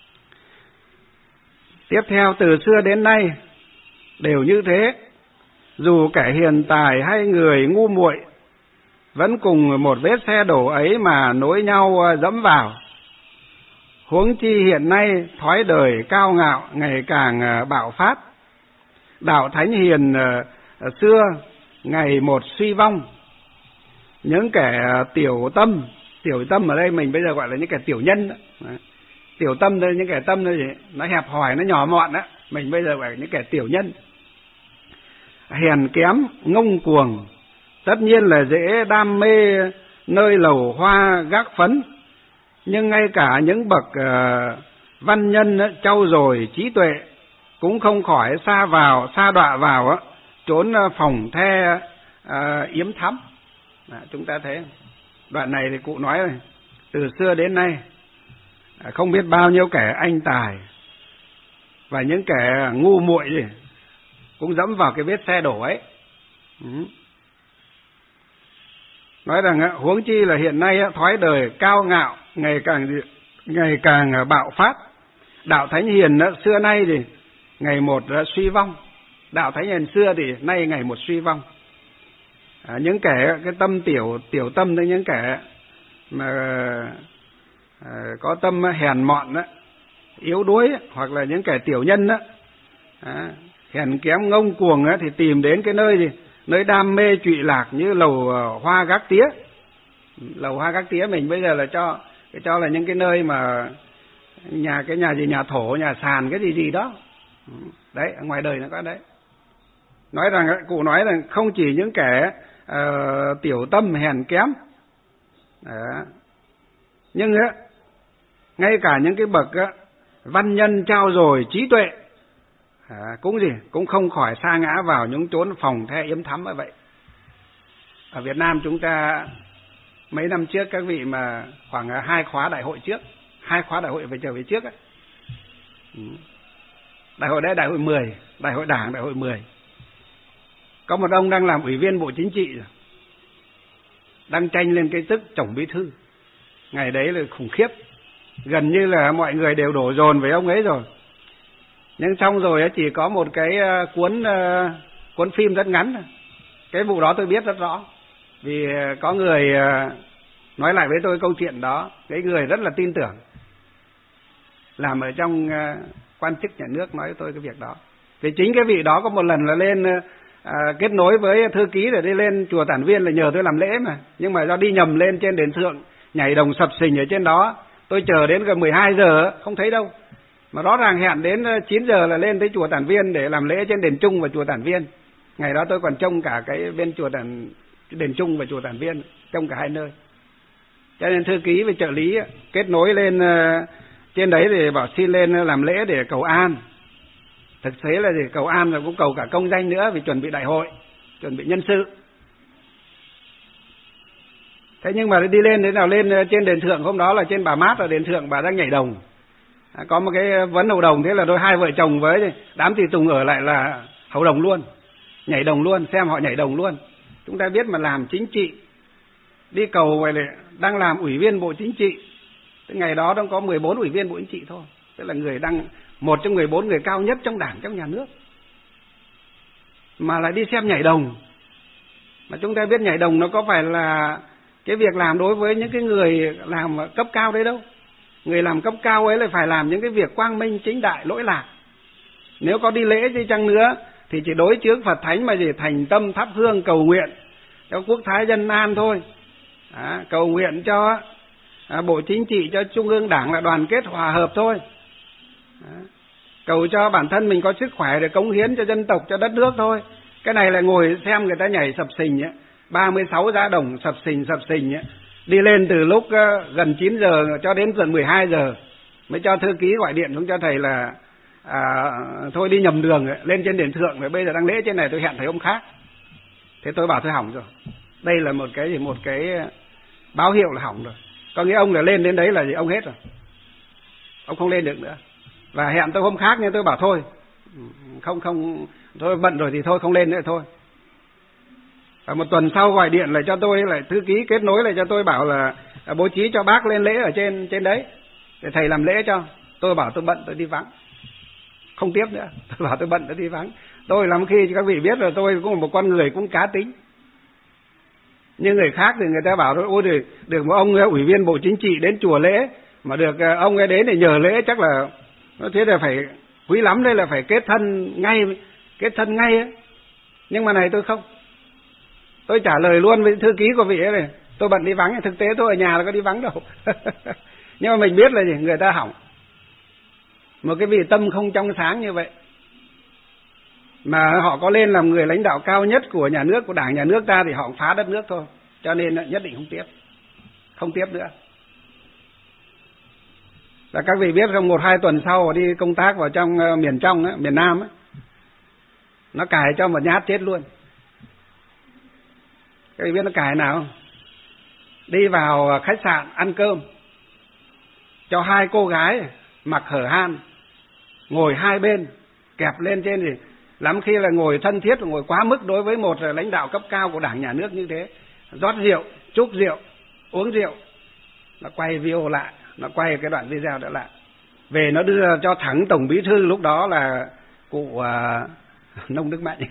Tiếp theo, từ xưa đến nay đều như thế, dù kẻ hiền tài hay người ngu muội vẫn cùng một vết xe đổ ấy mà nối nhau dẫm vào. Huống chi hiện nay thói đời cao ngạo ngày càng bạo phát, đạo thánh hiền xưa ngày một suy vong. những kẻ tiểu tâm, tiểu tâm ở đây mình bây giờ gọi là những kẻ tiểu nhân đó. Đấy. Tiểu tâm đây, những kẻ tâm đây nó hẹp hòi, nó nhỏ mọn đó, mình bây giờ gọi là những kẻ tiểu nhân. Hèn kém, ngông cuồng, tất nhiên là dễ đam mê nơi lầu hoa gác phấn, nhưng ngay cả những bậc uh, văn nhân uh, trau dồi trí tuệ cũng không khỏi xa vào, xa đọa vào uh, trốn uh, phòng the uh, yếm thắm. À, chúng ta thấy đoạn này thì cụ nói rồi, từ xưa đến nay uh, không biết bao nhiêu kẻ anh tài và những kẻ ngu muội gì cũng dẫm vào cái vết xe đổ ấy. Ừ. Nói rằng huống chi là hiện nay thói đời cao ngạo ngày càng ngày càng bạo phát, đạo thánh hiền xưa nay thì ngày một suy vong, đạo thánh hiền xưa thì nay ngày một suy vong. À, những kẻ cái tâm tiểu tiểu tâm đấy, những kẻ mà à, có tâm hèn mọn đó, yếu đuối đó, hoặc là những kẻ tiểu nhân đó, à, hèn kém ngông cuồng đó, thì tìm đến cái nơi gì nơi đam mê trụy lạc như lầu hoa gác tía. Lầu hoa gác tía mình bây giờ là cho cái cho là những cái nơi mà nhà cái nhà gì nhà thổ, nhà sàn cái gì gì đó. Đấy, ở ngoài đời nó có đấy. Nói rằng cụ nói rằng không chỉ những kẻ uh, tiểu tâm hèn kém. Đó. Nhưng á ngay cả những cái bậc á, văn nhân trao dồi trí tuệ À, cũng gì cũng không khỏi sa ngã vào những chốn phòng the yếm thắm như vậy. Ở Việt Nam chúng ta mấy năm trước, các vị mà khoảng hai khóa đại hội trước, hai khóa đại hội về trở về trước ấy. Đại hội đấy, đại hội mười, đại hội đảng, đại hội mười. Có một ông đang làm ủy viên Bộ Chính trị rồi, đang tranh lên cái chức tổng bí thư. Ngày đấy là khủng khiếp, gần như là mọi người đều đổ dồn với ông ấy rồi. Nhưng xong rồi chỉ có một cái cuốn cuốn phim rất ngắn. Cái vụ đó tôi biết rất rõ, vì có người nói lại với tôi câu chuyện đó. Cái người rất là tin tưởng, làm ở trong quan chức nhà nước, nói với tôi cái việc đó. Vì chính cái vị đó có một lần là lên à, kết nối với thư ký để đi lên chùa Tản Viên là nhờ tôi làm lễ mà. Nhưng mà do đi nhầm lên trên đền thượng, nhảy đồng sập sình ở trên đó. Tôi chờ đến gần mười hai giờ không thấy đâu. Mà rõ ràng hẹn đến chín giờ là lên tới chùa Tản Viên để làm lễ trên đền Trung và chùa Tản Viên. Ngày đó tôi còn trông cả cái bên chùa Tản, đền Trung và chùa Tản Viên, trông cả hai nơi. Cho nên thư ký với trợ lý kết nối lên trên đấy để bảo xin lên làm lễ để cầu an. Thực tế là để cầu an rồi cũng cầu cả công danh nữa, vì chuẩn bị đại hội, chuẩn bị nhân sự. Thế nhưng mà đi lên thế nào lên trên đền thượng, hôm đó là trên Bà Mát, là đền thượng, bà đang nhảy đồng. À, có một cái vấn hầu đồng, thế là đôi hai vợ chồng với đám tùy tùng ở lại là hầu đồng luôn, nhảy đồng luôn, xem họ nhảy đồng luôn. Chúng ta biết mà làm chính trị, đi cầu vậy là đang làm ủy viên Bộ Chính trị. Cái ngày đó đang có mười bốn ủy viên Bộ Chính trị thôi, tức là người đang một trong mười bốn người cao nhất trong đảng, trong nhà nước, mà lại đi xem nhảy đồng. Mà chúng ta biết nhảy đồng nó có phải là cái việc làm đối với những cái người làm cấp cao đấy đâu. Người làm cấp cao ấy là phải làm những cái việc quang minh chính đại, lỗi lạc. Nếu có đi lễ đi chăng nữa thì chỉ đối trước Phật Thánh mà chỉ thành tâm thắp hương cầu nguyện cho quốc thái dân an thôi. À, cầu nguyện cho à, Bộ Chính trị, cho Trung ương Đảng là đoàn kết hòa hợp thôi. À, cầu cho bản thân mình có sức khỏe để cống hiến cho dân tộc, cho đất nước thôi. Cái này là ngồi xem người ta nhảy sập sình ấy, ba mươi sáu giá đồng sập sình sập sình ấy. Đi lên từ lúc uh, gần chín giờ cho đến gần mười hai giờ mới cho thư ký gọi điện xuống cho thầy là à, thôi đi nhầm đường ấy, lên trên đền thượng rồi, bây giờ đang lễ trên này tôi hẹn thầy ông khác. Thế tôi bảo thôi hỏng rồi, đây là một cái một cái báo hiệu là hỏng rồi. Có nghĩa ông là lên đến đấy là gì, ông hết rồi, ông không lên được nữa. Và hẹn tôi hôm khác, nhưng tôi bảo thôi không không thôi bận rồi thì thôi không lên nữa thôi. Và một tuần sau gọi điện lại cho tôi, lại thư ký kết nối lại cho tôi bảo là bố trí cho bác lên lễ ở trên trên đấy để thầy làm lễ cho. Tôi bảo tôi bận, tôi đi vắng, không tiếp nữa. Tôi bảo tôi bận, tôi đi vắng. Tôi lắm khi các vị biết rồi, tôi cũng một con người cũng cá tính. Nhưng người khác thì người ta bảo thôi, ôi được, được một ông ủy viên Bộ Chính trị đến chùa lễ, mà được ông ấy đến để nhờ lễ chắc là thế là phải quý lắm, đây là phải kết thân ngay, kết thân ngay ấy. Nhưng mà này tôi không. Tôi trả lời luôn với thư ký của vị ấy này, tôi bận đi vắng, thực tế tôi ở nhà là có đi vắng đâu. Nhưng mà mình biết là gì, người ta hỏng. Một cái vị tâm không trong sáng như vậy mà họ có lên làm người lãnh đạo cao nhất của nhà nước, của đảng nhà nước ta, thì họ cũng phá đất nước thôi. Cho nên nhất định không tiếp, không tiếp nữa. Là các vị biết không, một hai tuần sau đi công tác vào trong uh, miền trong á, miền Nam á, nó cài cho một nhát chết luôn. Các vị biết nó cài nào không? Đi vào khách sạn ăn cơm, cho hai cô gái mặc hở han ngồi hai bên, kẹp lên trên gì lắm khi là ngồi thân thiết, ngồi quá mức đối với một lãnh đạo cấp cao của đảng nhà nước như thế. Rót rượu, chúc rượu, uống rượu. Nó quay video lại, nó quay cái đoạn video đó lại, về nó đưa cho thẳng tổng bí thư lúc đó là cụ uh, Nông Đức Mạnh.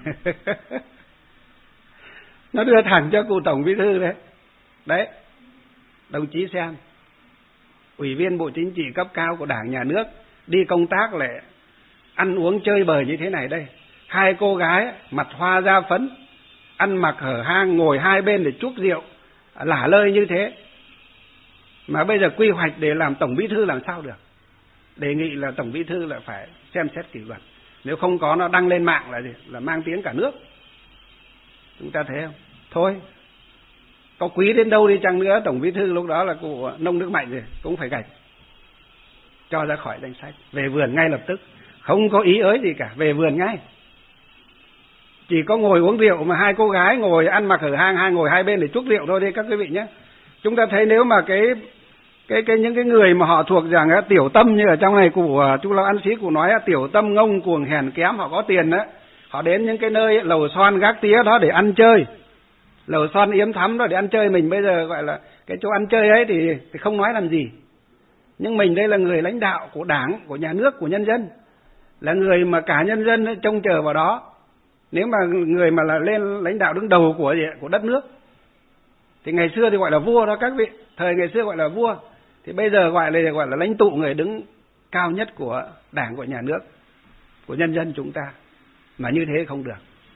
Nó đưa thẳng cho cụ tổng bí thư đấy. Đấy, đồng chí xem, ủy viên Bộ Chính trị cấp cao của đảng nhà nước đi công tác lại ăn uống chơi bời như thế này đây. Hai cô gái mặt hoa da phấn, ăn mặc hở hang, ngồi hai bên để chúc rượu, lả lơi như thế. Mà bây giờ quy hoạch để làm tổng bí thư làm sao được? Đề nghị là tổng bí thư là phải xem xét kỷ luật. Nếu không có nó đăng lên mạng là gì? Là mang tiếng cả nước. Chúng ta thấy không? Thôi, có quý đến đâu đi chăng nữa, tổng bí thư lúc đó là cụ Nông Đức Mạnh rồi, cũng phải gạch, cho ra khỏi danh sách, về vườn ngay lập tức. Không có ý ới gì cả, về vườn ngay. Chỉ có ngồi uống rượu mà hai cô gái ngồi ăn mặc hở hang, hai ngồi hai bên để chúc rượu thôi đi các quý vị nhé. Chúng ta thấy nếu mà cái cái cái những cái người mà họ thuộc rằng á, tiểu tâm, như ở trong này cụ chú Lão An Sĩ cụ nói á, tiểu tâm ngông cuồng hèn kém, họ có tiền á, họ đến những cái nơi lầu xoan gác tía đó để ăn chơi, lầu xoan yếm thắm đó để ăn chơi. Mình bây giờ gọi là cái chỗ ăn chơi ấy thì, thì không nói làm gì. Nhưng mình đây là người lãnh đạo của đảng, của nhà nước, của nhân dân, là người mà cả nhân dân trông chờ vào đó. Nếu mà người mà là lên lãnh đạo đứng đầu của của đất nước thì ngày xưa thì gọi là vua đó các vị, thời ngày xưa gọi là vua, thì bây giờ gọi là gọi là lãnh tụ, người đứng cao nhất của đảng, của nhà nước, của nhân dân chúng ta. Mà như thế không được.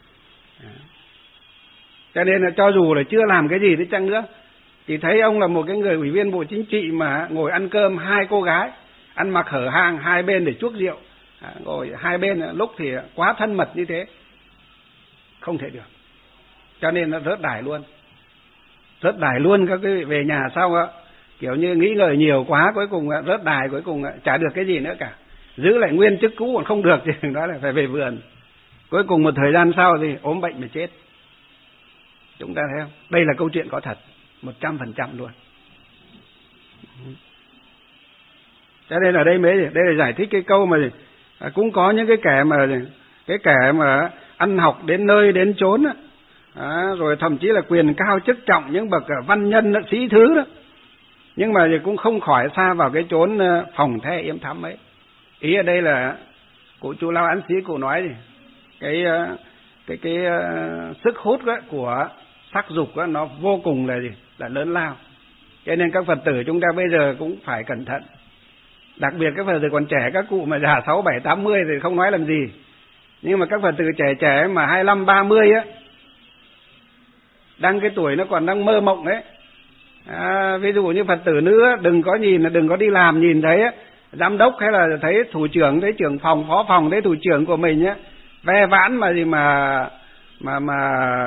Cho nên là cho dù là chưa làm cái gì đi chăng nữa, chỉ thấy ông là một cái người ủy viên Bộ Chính trị mà ngồi ăn cơm, hai cô gái ăn mặc hở hang hai bên để chuốc rượu, ngồi hai bên lúc thì quá thân mật như thế, không thể được. Cho nên nó rớt đài luôn, rớt đài luôn. Các quý vị về nhà sau á, kiểu như nghĩ ngợi nhiều quá, cuối cùng rớt đài, cuối cùng chả được cái gì nữa cả. Giữ lại nguyên chức cũ còn không được thì đó là phải về vườn. Cuối cùng một thời gian sau thì ốm bệnh mà chết. Chúng ta thấy không? Đây là câu chuyện có thật, một trăm phần trăm luôn. Cho nên ở đây mới đây là giải thích cái câu mà cũng có những cái kẻ mà cái kẻ mà ăn học đến nơi đến chốn á, à, rồi thậm chí là quyền cao chức trọng, những bậc văn nhân sĩ thứ đó, nhưng mà cũng không khỏi xa vào cái chốn phòng the yếm thắm ấy. Ý ở đây là cụ chú Lão Án Sĩ cụ nói gì, cái cái cái sức hút đó của sắc dục đó, nó vô cùng là gì, là lớn lao. Cho nên các Phật tử chúng ta bây giờ cũng phải cẩn thận. Đặc biệt các Phật tử còn trẻ, các cụ mà già sáu bảy tám mươi thì không nói làm gì. Nhưng mà các Phật tử trẻ trẻ mà hai mươi lăm ba mươi á, đang cái tuổi nó còn đang mơ mộng ấy. À, ví dụ như Phật tử nữ đừng có nhìn, đừng có đi làm nhìn thấy á, giám đốc hay là thấy thủ trưởng, thấy trưởng phòng, phó phòng, thấy thủ trưởng của mình á, ve vãn mà gì mà mà mà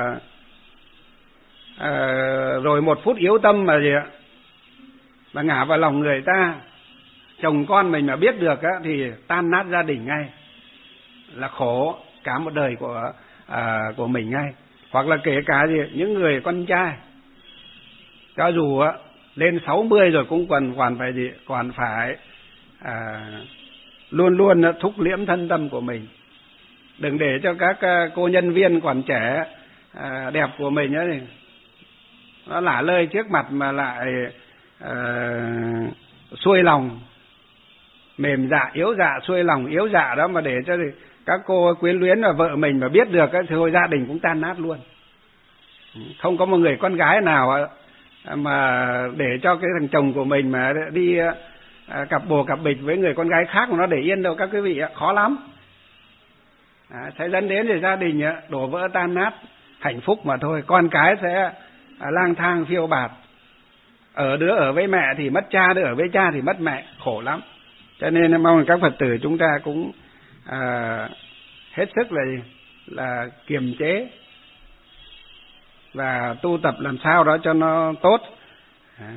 à, rồi một phút yếu tâm mà gì ạ, mà ngả vào lòng người ta, chồng con mình mà biết được á thì tan nát gia đình ngay, là khổ cả một đời của à, của mình ngay. Hoặc là kể cả gì những người con trai, cho dù á lên sáu mươi rồi cũng còn còn phải gì, còn phải à, luôn luôn thúc liễm thân tâm của mình, đừng để cho các cô nhân viên còn trẻ à, đẹp của mình ấy nó lả lơi trước mặt mà lại à, xuôi lòng, mềm dạ yếu dạ, xuôi lòng yếu dạ đó, mà để cho các cô quyến luyến và vợ mình mà biết được thì thôi gia đình cũng tan nát luôn. Không có một người con gái nào mà để cho cái thằng chồng của mình mà đi à, cặp bồ cặp bịch với người con gái khác mà nó để yên đâu các quý vị ạ, khó lắm. À, sẽ dẫn đến thì gia đình đổ vỡ tan nát, hạnh phúc mà thôi, con cái sẽ à, lang thang phiêu bạt. Ở đứa ở với mẹ thì mất cha, đứa ở với cha thì mất mẹ, khổ lắm. Cho nên mong các Phật tử chúng ta cũng à, hết sức là là kiềm chế và tu tập làm sao đó cho nó tốt. À.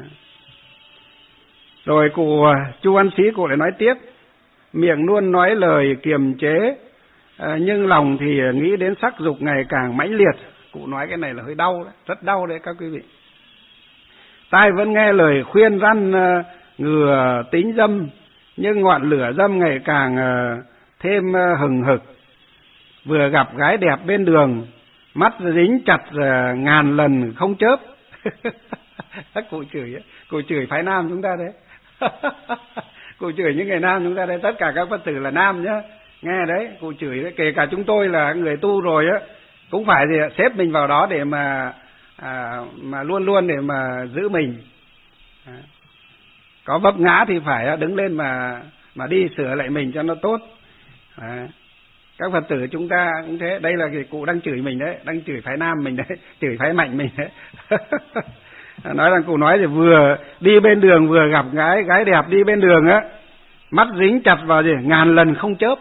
Rồi cụ Chu Văn Sĩ cụ lại nói tiếp, miệng luôn nói lời kiềm chế, à, nhưng lòng thì nghĩ đến sắc dục ngày càng mãnh liệt. Cụ nói cái này là hơi đau đấy, rất đau đấy các quý vị. Tai vẫn nghe lời khuyên răn uh, ngừa tính dâm, nhưng ngọn lửa dâm ngày càng uh, thêm uh, hừng hực. Vừa gặp gái đẹp bên đường, mắt dính chặt uh, ngàn lần không chớp. Cụ chửi, cụ chửi phái nam chúng ta đấy. Cụ chửi những người nam chúng ta đây, tất cả các Phật tử là nam nhá, nghe đấy, cụ chửi đấy. Kể cả chúng tôi là người tu rồi á, cũng phải gì xếp mình vào đó để mà à, mà luôn luôn để mà giữ mình. À, có vấp ngã thì phải đứng lên mà mà đi sửa lại mình cho nó tốt. À, các Phật tử chúng ta cũng thế, đây là cái cụ đang chửi mình đấy, đang chửi phái nam mình đấy, chửi phái mạnh mình đấy. Nói rằng cụ nói thì vừa đi bên đường vừa gặp gái gái đẹp đi bên đường á, mắt dính chặt vào gì ngàn lần không chớp.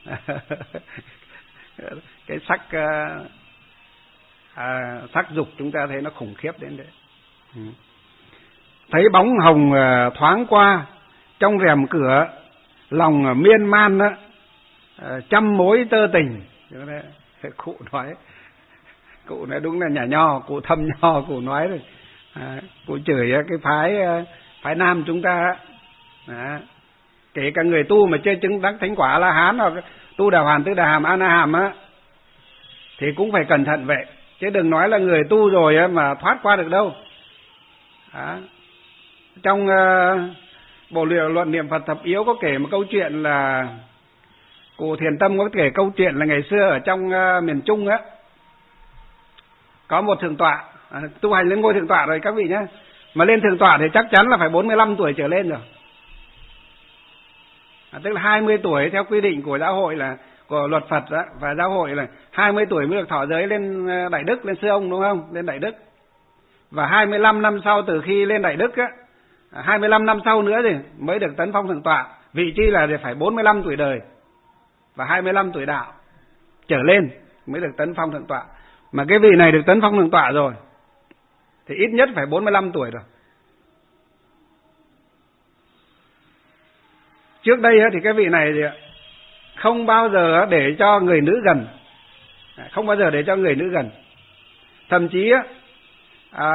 Cái sắc à, sắc dục chúng ta thấy nó khủng khiếp đến đấy. Ừ. Thấy bóng hồng thoáng qua trong rèm cửa, lòng miên man á, trăm mối tơ tình. Cụ nói, cụ nói đúng là nhà nho, cụ thâm nho, cụ nói rồi. À, cụ chửi cái phái phái nam chúng ta. À, kể cả người tu mà chưa chứng đắc thánh quả A La Hán hoặc tu Đà Hoàn Tứ Đà Hàm A Na Hàm á, thì cũng phải cẩn thận vậy, chứ đừng nói là người tu rồi á mà thoát qua được đâu. À, trong uh, bộ luận niệm Phật thập yếu có kể một câu chuyện là cụ Thiền Tâm có kể câu chuyện là ngày xưa ở trong uh, miền Trung á, có một thượng tọa à, tu hành lên ngôi thượng tọa rồi các vị nhé, mà lên thượng tọa thì chắc chắn là phải bốn mươi lăm tuổi trở lên rồi. À, tức là hai mươi tuổi theo quy định của giáo hội là của luật Phật đó, và giáo hội là hai mươi tuổi mới được thọ giới lên đại đức, lên sư ông đúng không? Lên đại đức. Và hai mươi lăm năm sau từ khi lên đại đức á, hai mươi lăm năm sau nữa thì mới được tấn phong thượng tọa. Vị trí là phải bốn mươi lăm tuổi đời và hai mươi lăm tuổi đạo trở lên mới được tấn phong thượng tọa. Mà cái vị này được tấn phong thượng tọa rồi thì ít nhất phải bốn mươi lăm tuổi rồi. Trước đây thì cái vị này thì không bao giờ để cho người nữ gần, không bao giờ để cho người nữ gần. Thậm chí à,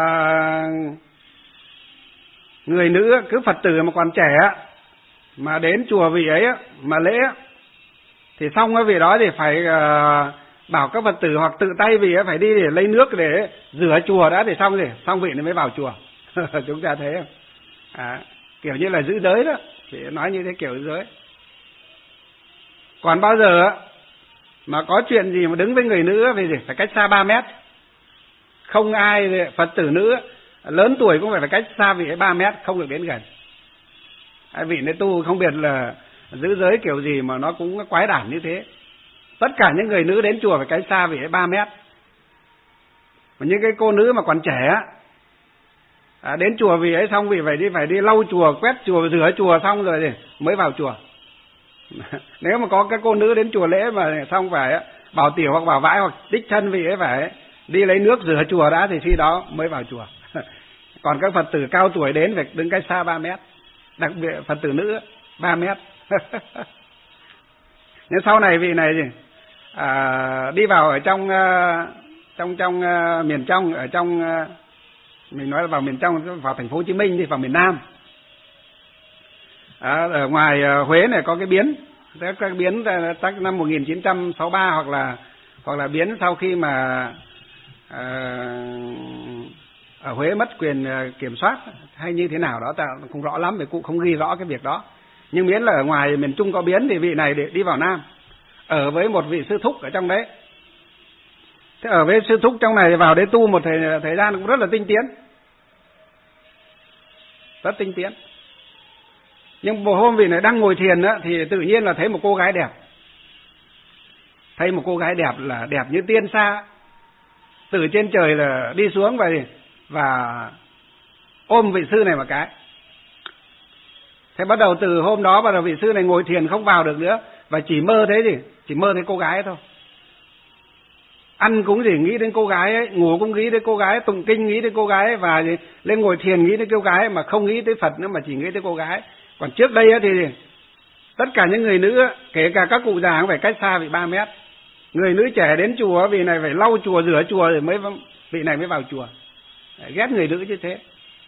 người nữ cứ Phật tử mà còn trẻ mà đến chùa vị ấy mà lễ thì xong cái vị đó thì phải à, bảo các Phật tử hoặc tự tay vị ấy phải đi để lấy nước để rửa chùa đã, để xong rồi xong vị này mới vào chùa. Chúng ta thấy không? À, kiểu như là giữ giới đó, thì nói như thế kiểu giữ giới. Còn bao giờ mà có chuyện gì mà đứng với người nữ thì phải cách xa ba mét. Không ai Phật tử nữ lớn tuổi cũng phải phải cách xa vị ấy ba mét, không được đến gần. Ai vị này tu không biết là giữ giới kiểu gì mà nó cũng quái đản như thế. Tất cả những người nữ đến chùa phải cách xa vị ấy ba mét. Mà những cái cô nữ mà còn trẻ à, đến chùa vị ấy xong vị phải đi phải đi lau chùa, quét chùa, rửa chùa xong rồi thì mới vào chùa. Nếu mà có các cô nữ đến chùa lễ mà xong phải bảo tiểu hoặc bảo vãi hoặc đích thân vị ấy phải đi lấy nước rửa chùa đã thì khi đó mới vào chùa. Còn các Phật tử cao tuổi đến phải đứng cách xa ba mét, đặc biệt Phật tử nữ ba mét. Nhưng sau này vị này gì à, đi vào ở trong trong trong uh, miền trong, ở trong uh, mình nói là vào miền trong, vào thành phố Hồ Chí Minh đi, vào miền Nam. À, ở ngoài uh, Huế này có cái biến, cái biến uh, năm một nghìn chín trăm sáu mươi ba hoặc là hoặc là biến sau khi mà uh, ở Huế mất quyền uh, kiểm soát hay như thế nào đó, ta không rõ lắm, vì cụ không ghi rõ cái việc đó. Nhưng miễn là ở ngoài miền Trung có biến thì vị này để đi vào Nam, ở với một vị sư thúc ở trong đấy. Thế ở với sư thúc trong này vào đấy tu một thời, thời gian cũng rất là tinh tiến, rất tinh tiến. Nhưng một hôm vị này đang ngồi thiền á, thì tự nhiên là thấy một cô gái đẹp, thấy một cô gái đẹp là đẹp như tiên sa. từ trên trời là đi xuống và và ôm vị sư này một cái. Thế bắt đầu từ hôm đó bắt đầu vị sư này ngồi thiền không vào được nữa, và chỉ mơ thế gì, chỉ mơ thấy cô gái ấy thôi. Ăn cũng chỉ nghĩ đến cô gái ấy, ngủ cũng nghĩ đến cô gái, tụng kinh nghĩ đến cô gái ấy, và lên ngồi thiền nghĩ đến cô gái ấy, mà không nghĩ tới Phật nữa mà chỉ nghĩ tới cô gái. Còn trước đây ấy thì tất cả những người nữ, kể cả các cụ già cũng phải cách xa vị ba mét. Người nữ trẻ đến chùa vị này phải lau chùa, rửa chùa rồi mới vị này mới vào chùa. Ghét người nữ như thế.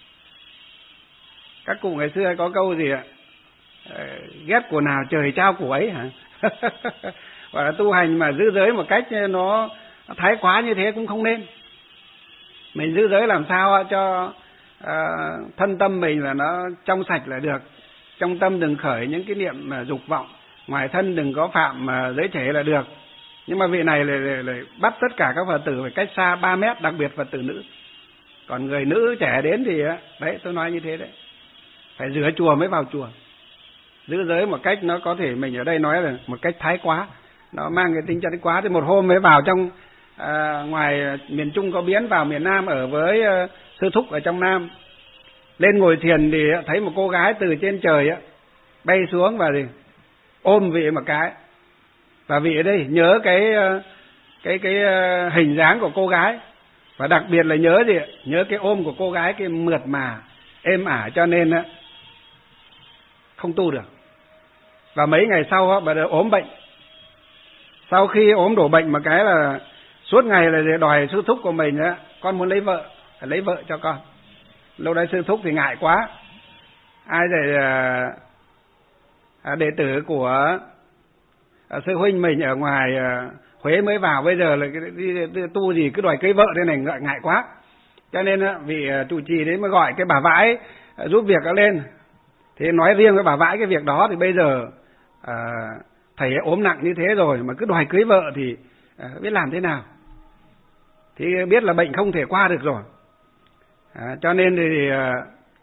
Các cụ ngày xưa có câu gì ạ? Ghét của nào trời trao của ấy hả? Và là tu hành mà giữ giới một cách nó thái quá như thế cũng không nên. Mình giữ giới làm sao cho uh, thân tâm mình là nó trong sạch là được. Trong tâm đừng khởi những cái niệm mà dục vọng, ngoài thân đừng có phạm mà giới trẻ là được. Nhưng mà vị này lại, lại, lại bắt tất cả các Phật tử phải cách xa ba mét, đặc biệt Phật tử nữ. Còn người nữ trẻ đến thì đấy, tôi nói như thế đấy, phải rửa chùa mới vào chùa. Giữ giới một cách nó có thể, mình ở đây nói là một cách thái quá, nó mang cái tính chất quá. Thì một hôm mới vào trong à, ngoài miền Trung có biến vào miền Nam ở với à, sư thúc ở trong Nam. Lên ngồi thiền thì thấy một cô gái từ trên trời á bay xuống và gì ôm vị một cái. Và vị ở đây nhớ cái cái cái hình dáng của cô gái, và đặc biệt là nhớ gì nhớ cái ôm của cô gái, cái mượt mà êm ả, cho nên á không tu được. Và mấy ngày sau á bà đã ốm bệnh. Sau khi ốm đổ bệnh một cái là suốt ngày là đòi sư thúc của mình á, con muốn lấy vợ, phải lấy vợ cho con. Lúc đấy sư thúc thì ngại quá, ai để à, đệ tử của à, sư huynh mình ở ngoài à, Huế mới vào, bây giờ là đi, đi, đi tu gì cứ đòi cưới vợ thế này, ngại, ngại quá. Cho nên á, vị à, trụ trì đấy mới gọi cái bà vãi à, giúp việc nó lên. Thế nói riêng với bà vãi cái việc đó thì bây giờ à, thầy ấy ốm nặng như thế rồi mà cứ đòi cưới vợ thì à, biết làm thế nào. Thì biết là bệnh không thể qua được rồi. À, cho nên thì à,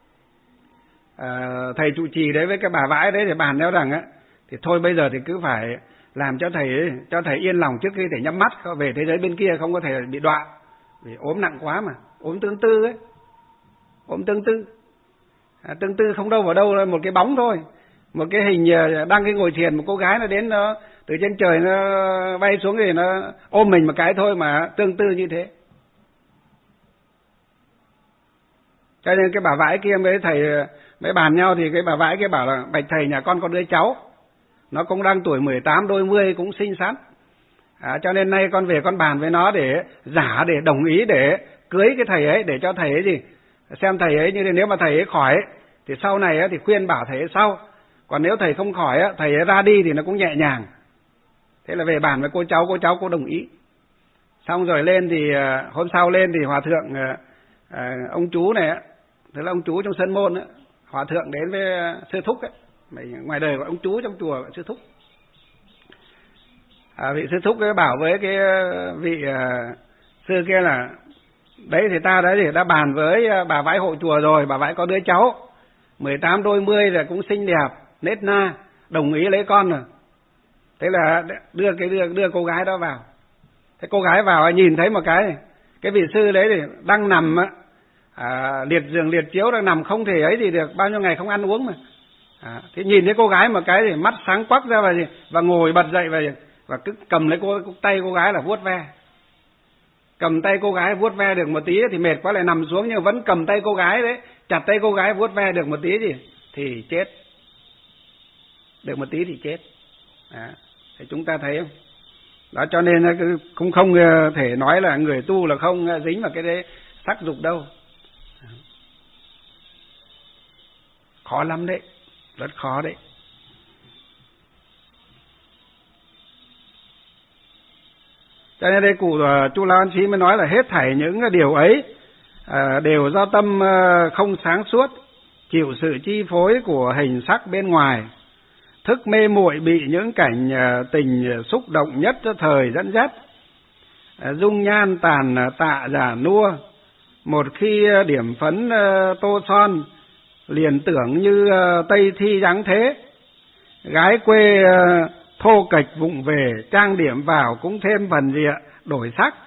à, thầy trụ trì đấy với cái bà vãi đấy thì bàn nhau rằng á, thì thôi bây giờ thì cứ phải làm cho thầy ấy, cho thầy yên lòng trước khi thầy nhắm mắt về thế giới bên kia không có thể bị đoạn, vì ốm nặng quá mà, ốm tương tư ấy, ốm tương tư, à, tương tư không đâu vào đâu là một cái bóng thôi, một cái hình đang cái ngồi thiền, một cô gái nó đến nó từ trên trời nó bay xuống thì nó ôm mình một cái thôi mà tương tư như thế. Cho nên cái bà vãi kia với thầy mới bàn nhau thì cái bà vãi kia bảo là bạch thầy, nhà con có đứa cháu, nó cũng đang tuổi mười tám đôi mươi, cũng xinh xắn. À, cho nên nay con về con bàn với nó để giả, để đồng ý để cưới cái thầy ấy, để cho thầy ấy gì xem thầy ấy như thế. Nếu mà thầy ấy khỏi ấy, thì sau này ấy, thì khuyên bảo thầy ấy sau. Còn nếu thầy không khỏi ấy, thầy ấy ra đi thì nó cũng nhẹ nhàng. Thế là về bàn với cô cháu, cô cháu cô đồng ý. Xong rồi lên thì hôm sau lên thì hòa thượng à, ông chú này ấy, thế là ông chú trong sân môn ấy, hòa thượng đến với sư thúc ấy, ngoài đời gọi ông chú, trong chùa gọi sư thúc. À, vị sư thúc ấy bảo với cái vị uh, sư kia là đấy thì ta đấy thì đã bàn với bà vãi hộ chùa rồi, bà vãi có đứa cháu mười tám đôi mươi rồi, cũng xinh đẹp nết na, đồng ý lấy con rồi. Thế là đưa cái đưa, đưa cô gái đó vào. Thế cô gái vào nhìn thấy một cái cái vị sư đấy thì đang nằm à, liệt giường liệt chiếu, đang nằm không thể ấy gì được, bao nhiêu ngày không ăn uống mà. À, thế nhìn thấy cô gái một cái thì mắt sáng quắc ra và và ngồi bật dậy và và cứ cầm lấy cô tay cô gái là vuốt ve. Cầm tay cô gái vuốt ve được một tí thì mệt quá lại nằm xuống, nhưng vẫn cầm tay cô gái đấy, chặt tay cô gái vuốt ve được một tí gì thì chết. Được một tí thì chết. À, thì chúng ta thấy không? Đó, cho nên cũng không thể nói là người tu là không dính vào cái đấy sắc dục đâu. Khó lắm đấy, rất khó đấy. Cho nên đây cụ Chu La Ân Chí mới nói là hết thảy những điều ấy à, đều do tâm không sáng suốt, chịu sự chi phối của hình sắc bên ngoài, thức mê muội bị những cảnh tình xúc động nhất thời dẫn dắt, dung nhan tàn tạ giả nua, một khi điểm phấn tô son liền tưởng như Tây Thi dáng thế, gái quê thô kệch vụng về trang điểm vào cũng thêm phần gì ạ đổi sắc,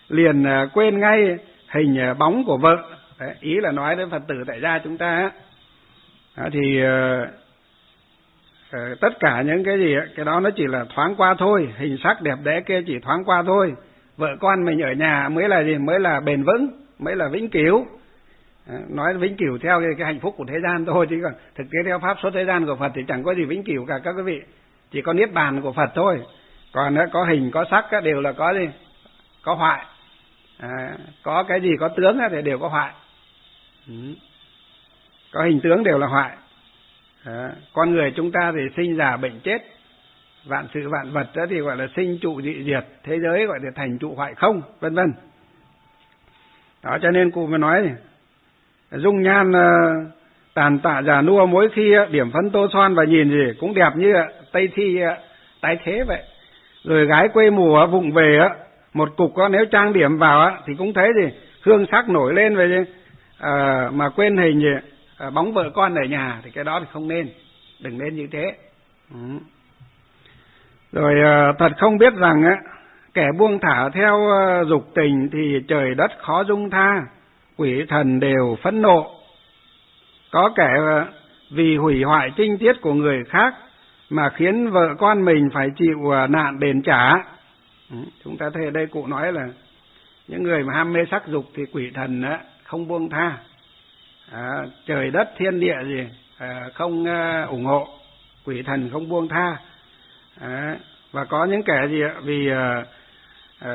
liền quên ngay hình bóng của vợ. Đấy, ý là nói đến Phật tử tại gia chúng ta đó, thì uh, uh, tất cả những cái gì cái đó nó chỉ là thoáng qua thôi, hình sắc đẹp đẽ kia chỉ thoáng qua thôi. Vợ con mình ở nhà mới là gì? Mới là bền vững, mới là vĩnh cửu. À, nói vĩnh cửu theo cái, cái hạnh phúc của thế gian thôi, chứ còn thực tế theo pháp số thế gian của Phật thì chẳng có gì vĩnh cửu cả các quý vị, chỉ có niết bàn của Phật thôi. Còn đó, có hình có sắc đều là có gì? Có hoại. À, có cái gì có tướng thì đều có hoại. Ừ. Có hình tướng đều là hoại. À, con người chúng ta thì sinh già bệnh chết, vạn sự vạn vật đó thì gọi là sinh trụ dị diệt, thế giới gọi là thành trụ hoại không, vân vân. Đó cho nên cụ mới nói dung nhan uh, tàn tạ già nua, mỗi khi uh, điểm phấn tô son và nhìn gì cũng đẹp như uh, Tây Thi uh, tái thế vậy. Rồi gái quê mùa uh, vụng về uh, một cục uh, nếu trang điểm vào uh, thì cũng thấy gì hương sắc nổi lên về gì uh, mà quên hình gì uh, bóng vợ con ở nhà thì cái đó thì không nên, đừng nên như thế. Ừ. Rồi uh, thật không biết rằng uh, kẻ buông thả theo uh, dục tình thì trời đất khó dung tha, quỷ thần đều phẫn nộ. Có kẻ uh, vì hủy hoại trinh tiết của người khác mà khiến vợ con mình phải chịu uh, nạn đền trả. Ừ, chúng ta thấy ở đây cụ nói là những người mà ham mê sắc dục thì quỷ thần uh, không buông tha, à, trời đất thiên địa gì uh, không uh, ủng hộ, quỷ thần không buông tha. À, và có những kẻ gì vì uh, uh,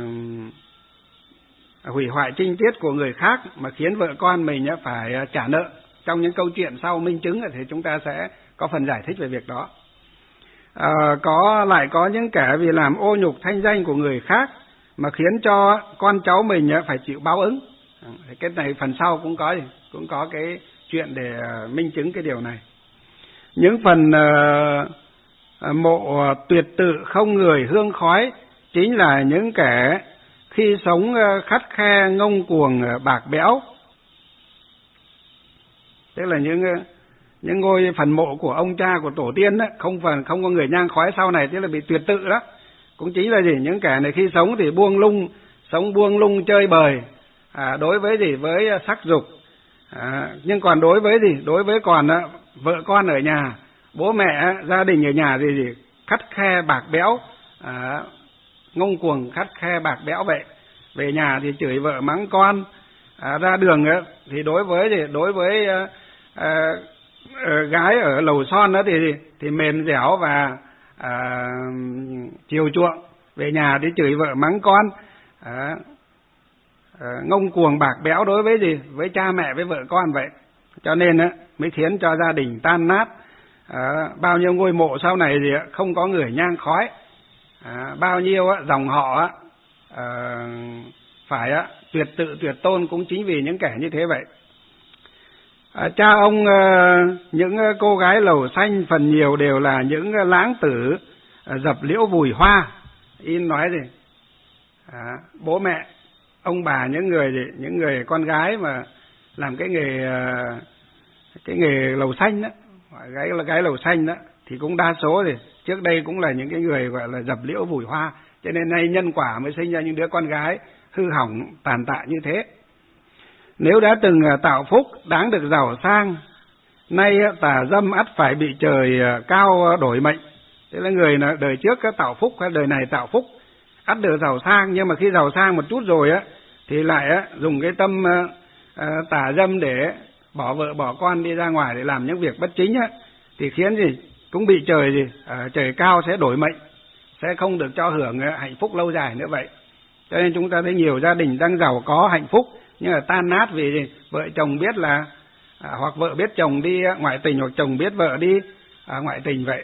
hủy hoại trinh tiết của người khác mà khiến vợ con mình uh, phải uh, trả nợ. Trong những câu chuyện sau minh chứng thì chúng ta sẽ có phần giải thích về việc đó. À, có lại có những kẻ vì làm ô nhục thanh danh của người khác mà khiến cho con cháu mình uh, phải chịu báo ứng. À, cái này phần sau cũng có cũng có cái chuyện để uh, minh chứng cái điều này. Những phần uh, mộ tuyệt tự không người hương khói chính là những kẻ khi sống khắt khe ngông cuồng bạc bẽo. Tức là những những ngôi phần mộ của ông cha của tổ tiên đó, không phần không có người nhang khói sau này, tức là bị tuyệt tự đó. Cũng chính là gì những kẻ này khi sống thì buông lung, sống buông lung chơi bời, à, đối với gì với sắc dục, à, nhưng còn đối với gì đối với còn à, vợ con ở nhà, bố mẹ, gia đình ở nhà thì gì khắt khe bạc béo, à, ngông cuồng khắt khe bạc béo vậy. Về nhà thì chửi vợ mắng con, à, ra đường thì đối với thì đối với à, à, gái ở lầu son đó thì thì mềm dẻo và à, chiều chuộng. Về nhà thì chửi vợ mắng con, à, à, ngông cuồng bạc béo đối với gì với cha mẹ với vợ con vậy. Cho nên á mới khiến cho gia đình tan nát. À, bao nhiêu ngôi mộ sau này thì không có người nhang khói, à, bao nhiêu á, dòng họ á, à, phải á, tuyệt tự tuyệt tôn cũng chính vì những kẻ như thế vậy. À, cha ông à, những cô gái lầu xanh phần nhiều đều là những lãng tử à, dập liễu vùi hoa. In nói gì à, bố mẹ ông bà những người gì, những người con gái mà làm cái nghề à, cái nghề lầu xanh đó, gái là gái lầu xanh đó thì cũng đa số thì trước đây cũng là những cái người gọi là dập liễu vùi hoa, cho nên nay nhân quả mới sinh ra những đứa con gái hư hỏng tàn tạ như thế. Nếu đã từng tạo phúc đáng được giàu sang, nay tà dâm ắt phải bị trời cao đổi mệnh. Thế là người đời trước tạo phúc hay đời này tạo phúc ắt được giàu sang, nhưng mà khi giàu sang một chút rồi á thì lại á dùng cái tâm tà dâm để bỏ vợ bỏ con đi ra ngoài để làm những việc bất chính á, thì khiến gì cũng bị trời gì à, trời cao sẽ đổi mệnh, sẽ không được cho hưởng hạnh phúc lâu dài nữa vậy. Cho nên chúng ta thấy nhiều gia đình đang giàu có hạnh phúc nhưng mà tan nát vì gì? Vợ chồng biết là à, hoặc vợ biết chồng đi ngoại tình, hoặc chồng biết vợ đi à, ngoại tình vậy.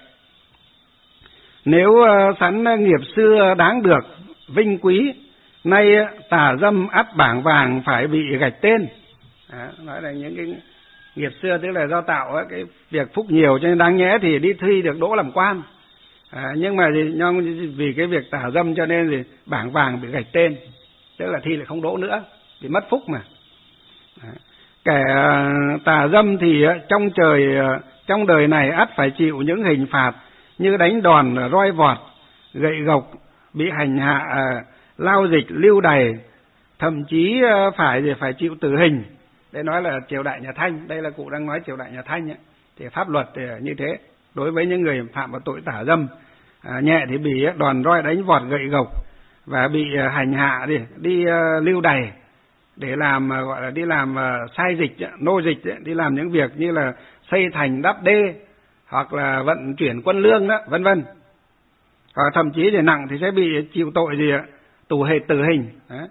Nếu à, sẵn nghiệp xưa đáng được vinh quý, nay tà dâm ắt bảng vàng phải bị gạch tên. À, nói là những cái nghiệp xưa tức là do tạo cái việc phúc nhiều cho nên đáng nhẽ thì đi thi được đỗ làm quan, à, nhưng mà gì, vì cái việc tà dâm cho nên gì bảng vàng bị gạch tên, tức là thi lại không đỗ nữa vì mất phúc mà. À, kẻ tà dâm thì trong trời trong đời này ắt phải chịu những hình phạt như đánh đòn, roi vọt, gậy gộc, bị hành hạ, lao dịch lưu đày, thậm chí phải thì phải chịu tử hình. Đây nói là triều đại nhà Thanh, đây là cụ đang nói triều đại nhà Thanh ấy. Thì pháp luật thì như thế, đối với những người phạm vào tội tả dâm, à, nhẹ thì bị đòn roi đánh vọt gậy gộc và bị hành hạ đi đi uh, lưu đày để làm uh, gọi là đi làm uh, sai dịch, nô dịch, đi làm những việc như là xây thành đắp đê hoặc là vận chuyển quân lương đó, vân vân. Hoặc thậm chí thì nặng thì sẽ bị chịu tội gì ạ? Tù hệ tử hình. Đó.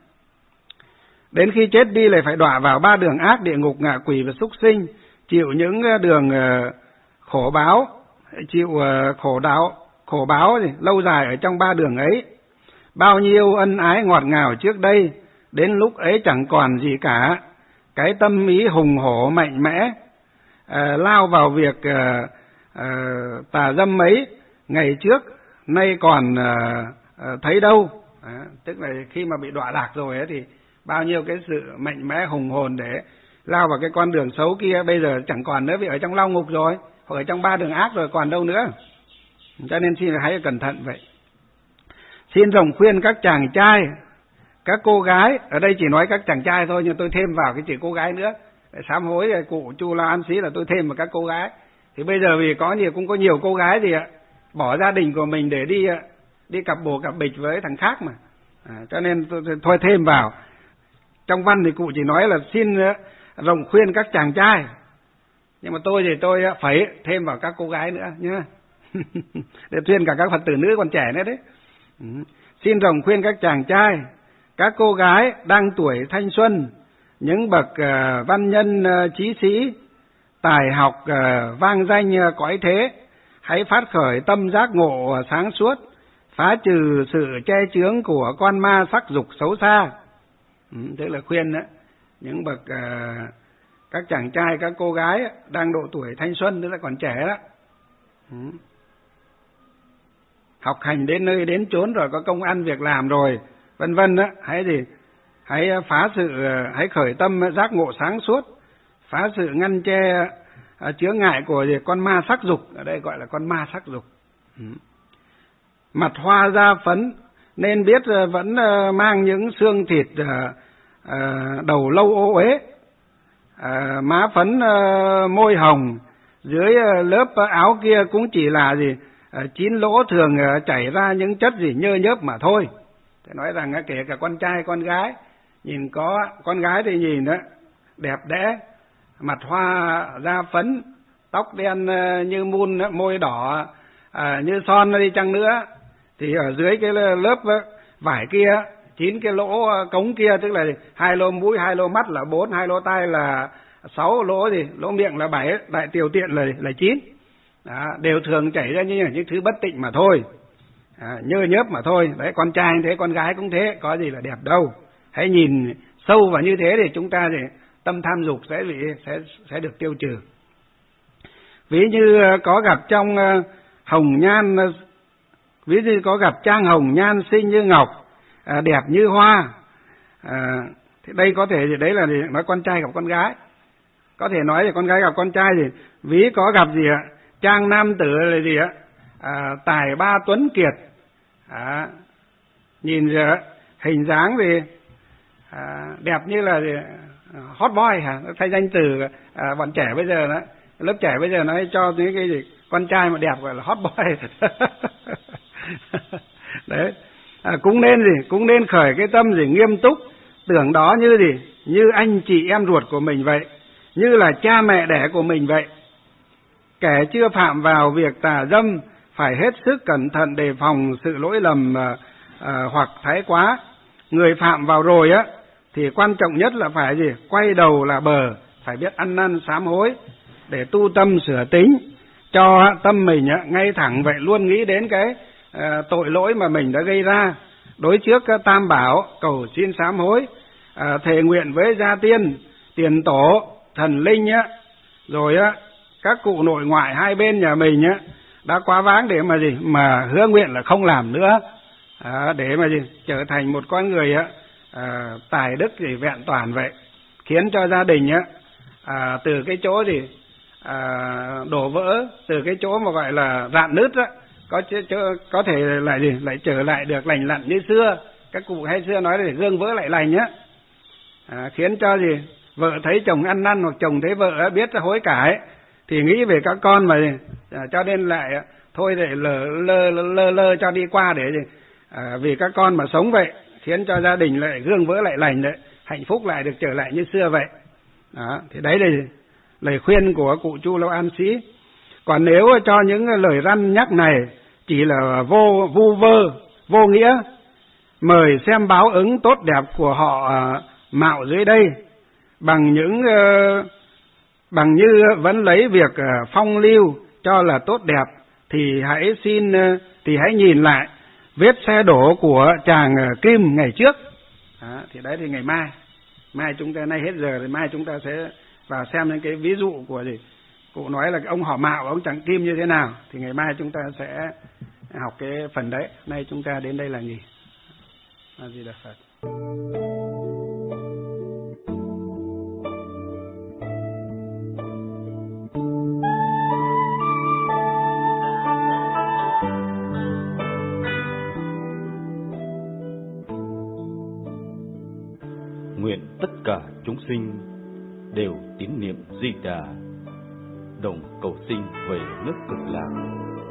Đến khi chết đi lại phải đọa vào ba đường ác, địa ngục, ngạ quỷ và súc sinh, chịu những đường uh, khổ báo, chịu uh, khổ đau, khổ báo gì lâu dài ở trong ba đường ấy. Bao nhiêu ân ái ngọt ngào trước đây, đến lúc ấy chẳng còn gì cả. Cái tâm ý hùng hổ mạnh mẽ uh, lao vào việc uh, uh, tà dâm ấy ngày trước, nay còn uh, uh, thấy đâu. À, tức là khi mà bị đọa lạc rồi ấy, thì bao nhiêu cái sự mạnh mẽ hùng hồn để lao vào cái con đường xấu kia bây giờ chẳng còn nữa, vì ở trong lao ngục rồi, hoặc ở trong ba đường ác rồi, còn đâu nữa. Cho nên xin hãy cẩn thận vậy. Xin rộng khuyên các chàng trai, các cô gái, ở đây chỉ nói các chàng trai thôi, nhưng tôi thêm vào cái chữ cô gái nữa, để sám hối cụ Chu La An Sĩ là tôi thêm vào các cô gái. Thì bây giờ vì có nhiều cũng có nhiều cô gái gì ạ, bỏ gia đình của mình để đi đi cặp bồ cặp bịch với thằng khác mà, à, cho nên tôi, tôi thôi thêm vào. Trong văn thì cụ chỉ nói là xin rộng khuyên các chàng trai, nhưng mà tôi thì tôi phải thêm vào các cô gái nữa nhá. Để khuyên cả các Phật tử nữ còn trẻ nữa đấy. Ừ. Xin rộng khuyên các chàng trai, các cô gái đang tuổi thanh xuân, những bậc uh, văn nhân uh, trí sĩ, tài học uh, vang danh uh, cõi thế, hãy phát khởi tâm giác ngộ uh, sáng suốt, phá trừ sự che chướng của con ma sắc dục xấu xa. Ừ, tức là khuyên đó, những bậc uh, các chàng trai, các cô gái đang độ tuổi thanh xuân, tức là còn trẻ đó. Ừ. Học hành đến nơi đến chốn rồi, có công ăn việc làm rồi, vân vân đó, hãy gì hãy phá sự hãy khởi tâm giác ngộ sáng suốt, phá sự ngăn che uh, chướng ngại của gì con ma sắc dục, ở đây gọi là con ma sắc dục. Ừ. Mặt hoa da phấn nên biết uh, vẫn uh, mang những xương thịt uh, uh, đầu lâu ô uế, uh, má phấn uh, môi hồng, dưới uh, lớp uh, áo kia cũng chỉ là gì uh, chín lỗ thường uh, chảy ra những chất gì nhơ nhớp mà thôi. Thế nói rằng uh, kể cả con trai con gái, nhìn có con gái thì nhìn đó đẹp đẽ, mặt hoa da phấn, tóc đen uh, như mun, uh, môi đỏ uh, như son đi chăng nữa, thì ở dưới cái lớp uh, vải kia chín cái lỗ cống kia, tức là hai lỗ mũi, hai lỗ mắt là bốn, hai lỗ tai là sáu, lỗ gì lỗ miệng là bảy, đại tiểu tiện là là chín. Đó, đều thường chảy ra như những thứ bất tịnh mà thôi, à, nhơ nhớp mà thôi. Đấy, con trai thế, con gái cũng thế, có gì là đẹp đâu. Hãy nhìn sâu vào như thế thì chúng ta thì tâm tham dục sẽ bị sẽ sẽ được tiêu trừ. Ví như có gặp trong hồng nhan, ví như có gặp trang hồng nhan xinh như ngọc, à, đẹp như hoa, à, thì đây có thể thì đấy là nói con trai gặp con gái. Có thể nói là con gái gặp con trai thì ví có gặp gì ạ, trang nam tử là gì ạ, à, tài ba tuấn kiệt, à, nhìn gì ạ, hình dáng thì à, đẹp như là gì, hot boy hả, thay danh từ à, bọn trẻ bây giờ đó, lớp trẻ bây giờ nó cho những cái gì con trai mà đẹp gọi là hot boy. Đấy, à, cũng nên gì cũng nên khởi cái tâm gì nghiêm túc, tưởng đó như gì như anh chị em ruột của mình vậy, như là cha mẹ đẻ của mình vậy. Kẻ chưa phạm vào việc tà dâm phải hết sức cẩn thận đề phòng sự lỗi lầm à, à, hoặc thái quá. Người phạm vào rồi á thì quan trọng nhất là phải gì quay đầu là bờ, phải biết ăn năn sám hối để tu tâm sửa tính, cho tâm mình á, ngay thẳng vậy, luôn nghĩ đến cái à, tội lỗi mà mình đã gây ra, đối trước các tam bảo cầu xin sám hối, à, thề nguyện với gia tiên, tiền tổ, thần linh á, rồi á các cụ nội ngoại hai bên nhà mình á đã quá vãng để mà gì mà hứa nguyện là không làm nữa, à, để mà gì trở thành một con người á à, tài đức gì vẹn toàn vậy, khiến cho gia đình á à, từ cái chỗ gì à, đổ vỡ, từ cái chỗ mà gọi là rạn nứt á, có có thể lại gì lại trở lại được lành lặn như xưa, các cụ hay xưa nói là để gương vỡ lại lành á, à, khiến cho gì vợ thấy chồng ăn năn hoặc chồng thấy vợ biết hối cải thì nghĩ về các con mà, à, cho nên lại thôi để lơ lơ lơ lơ cho đi qua để gì, à, vì các con mà sống vậy, khiến cho gia đình lại gương vỡ lại lành đấy, hạnh phúc lại được trở lại như xưa vậy. Đó, thì đấy là lời khuyên của cụ Chu Lâu An Sĩ. Còn nếu cho những lời răn nhắc này chỉ là vô vu vơ, vô nghĩa, mời xem báo ứng tốt đẹp của họ uh, mạo dưới đây bằng những uh, bằng như vẫn lấy việc uh, phong lưu cho là tốt đẹp, thì hãy xin uh, thì hãy nhìn lại vết xe đổ của chàng uh, Kim ngày trước. Đó, thì đấy thì ngày mai mai chúng ta nay hết giờ thì mai chúng ta sẽ vào xem những cái ví dụ của gì cụ nói là ông họ Mạo, ông chàng Kim như thế nào, thì ngày mai chúng ta sẽ học cái phần đấy. Nay chúng ta đến đây là nghỉ. A Di Đà Phật. Nguyện tất cả chúng sinh đều tín niệm Di Đà, đồng cầu sinh về nước Cực Lạc.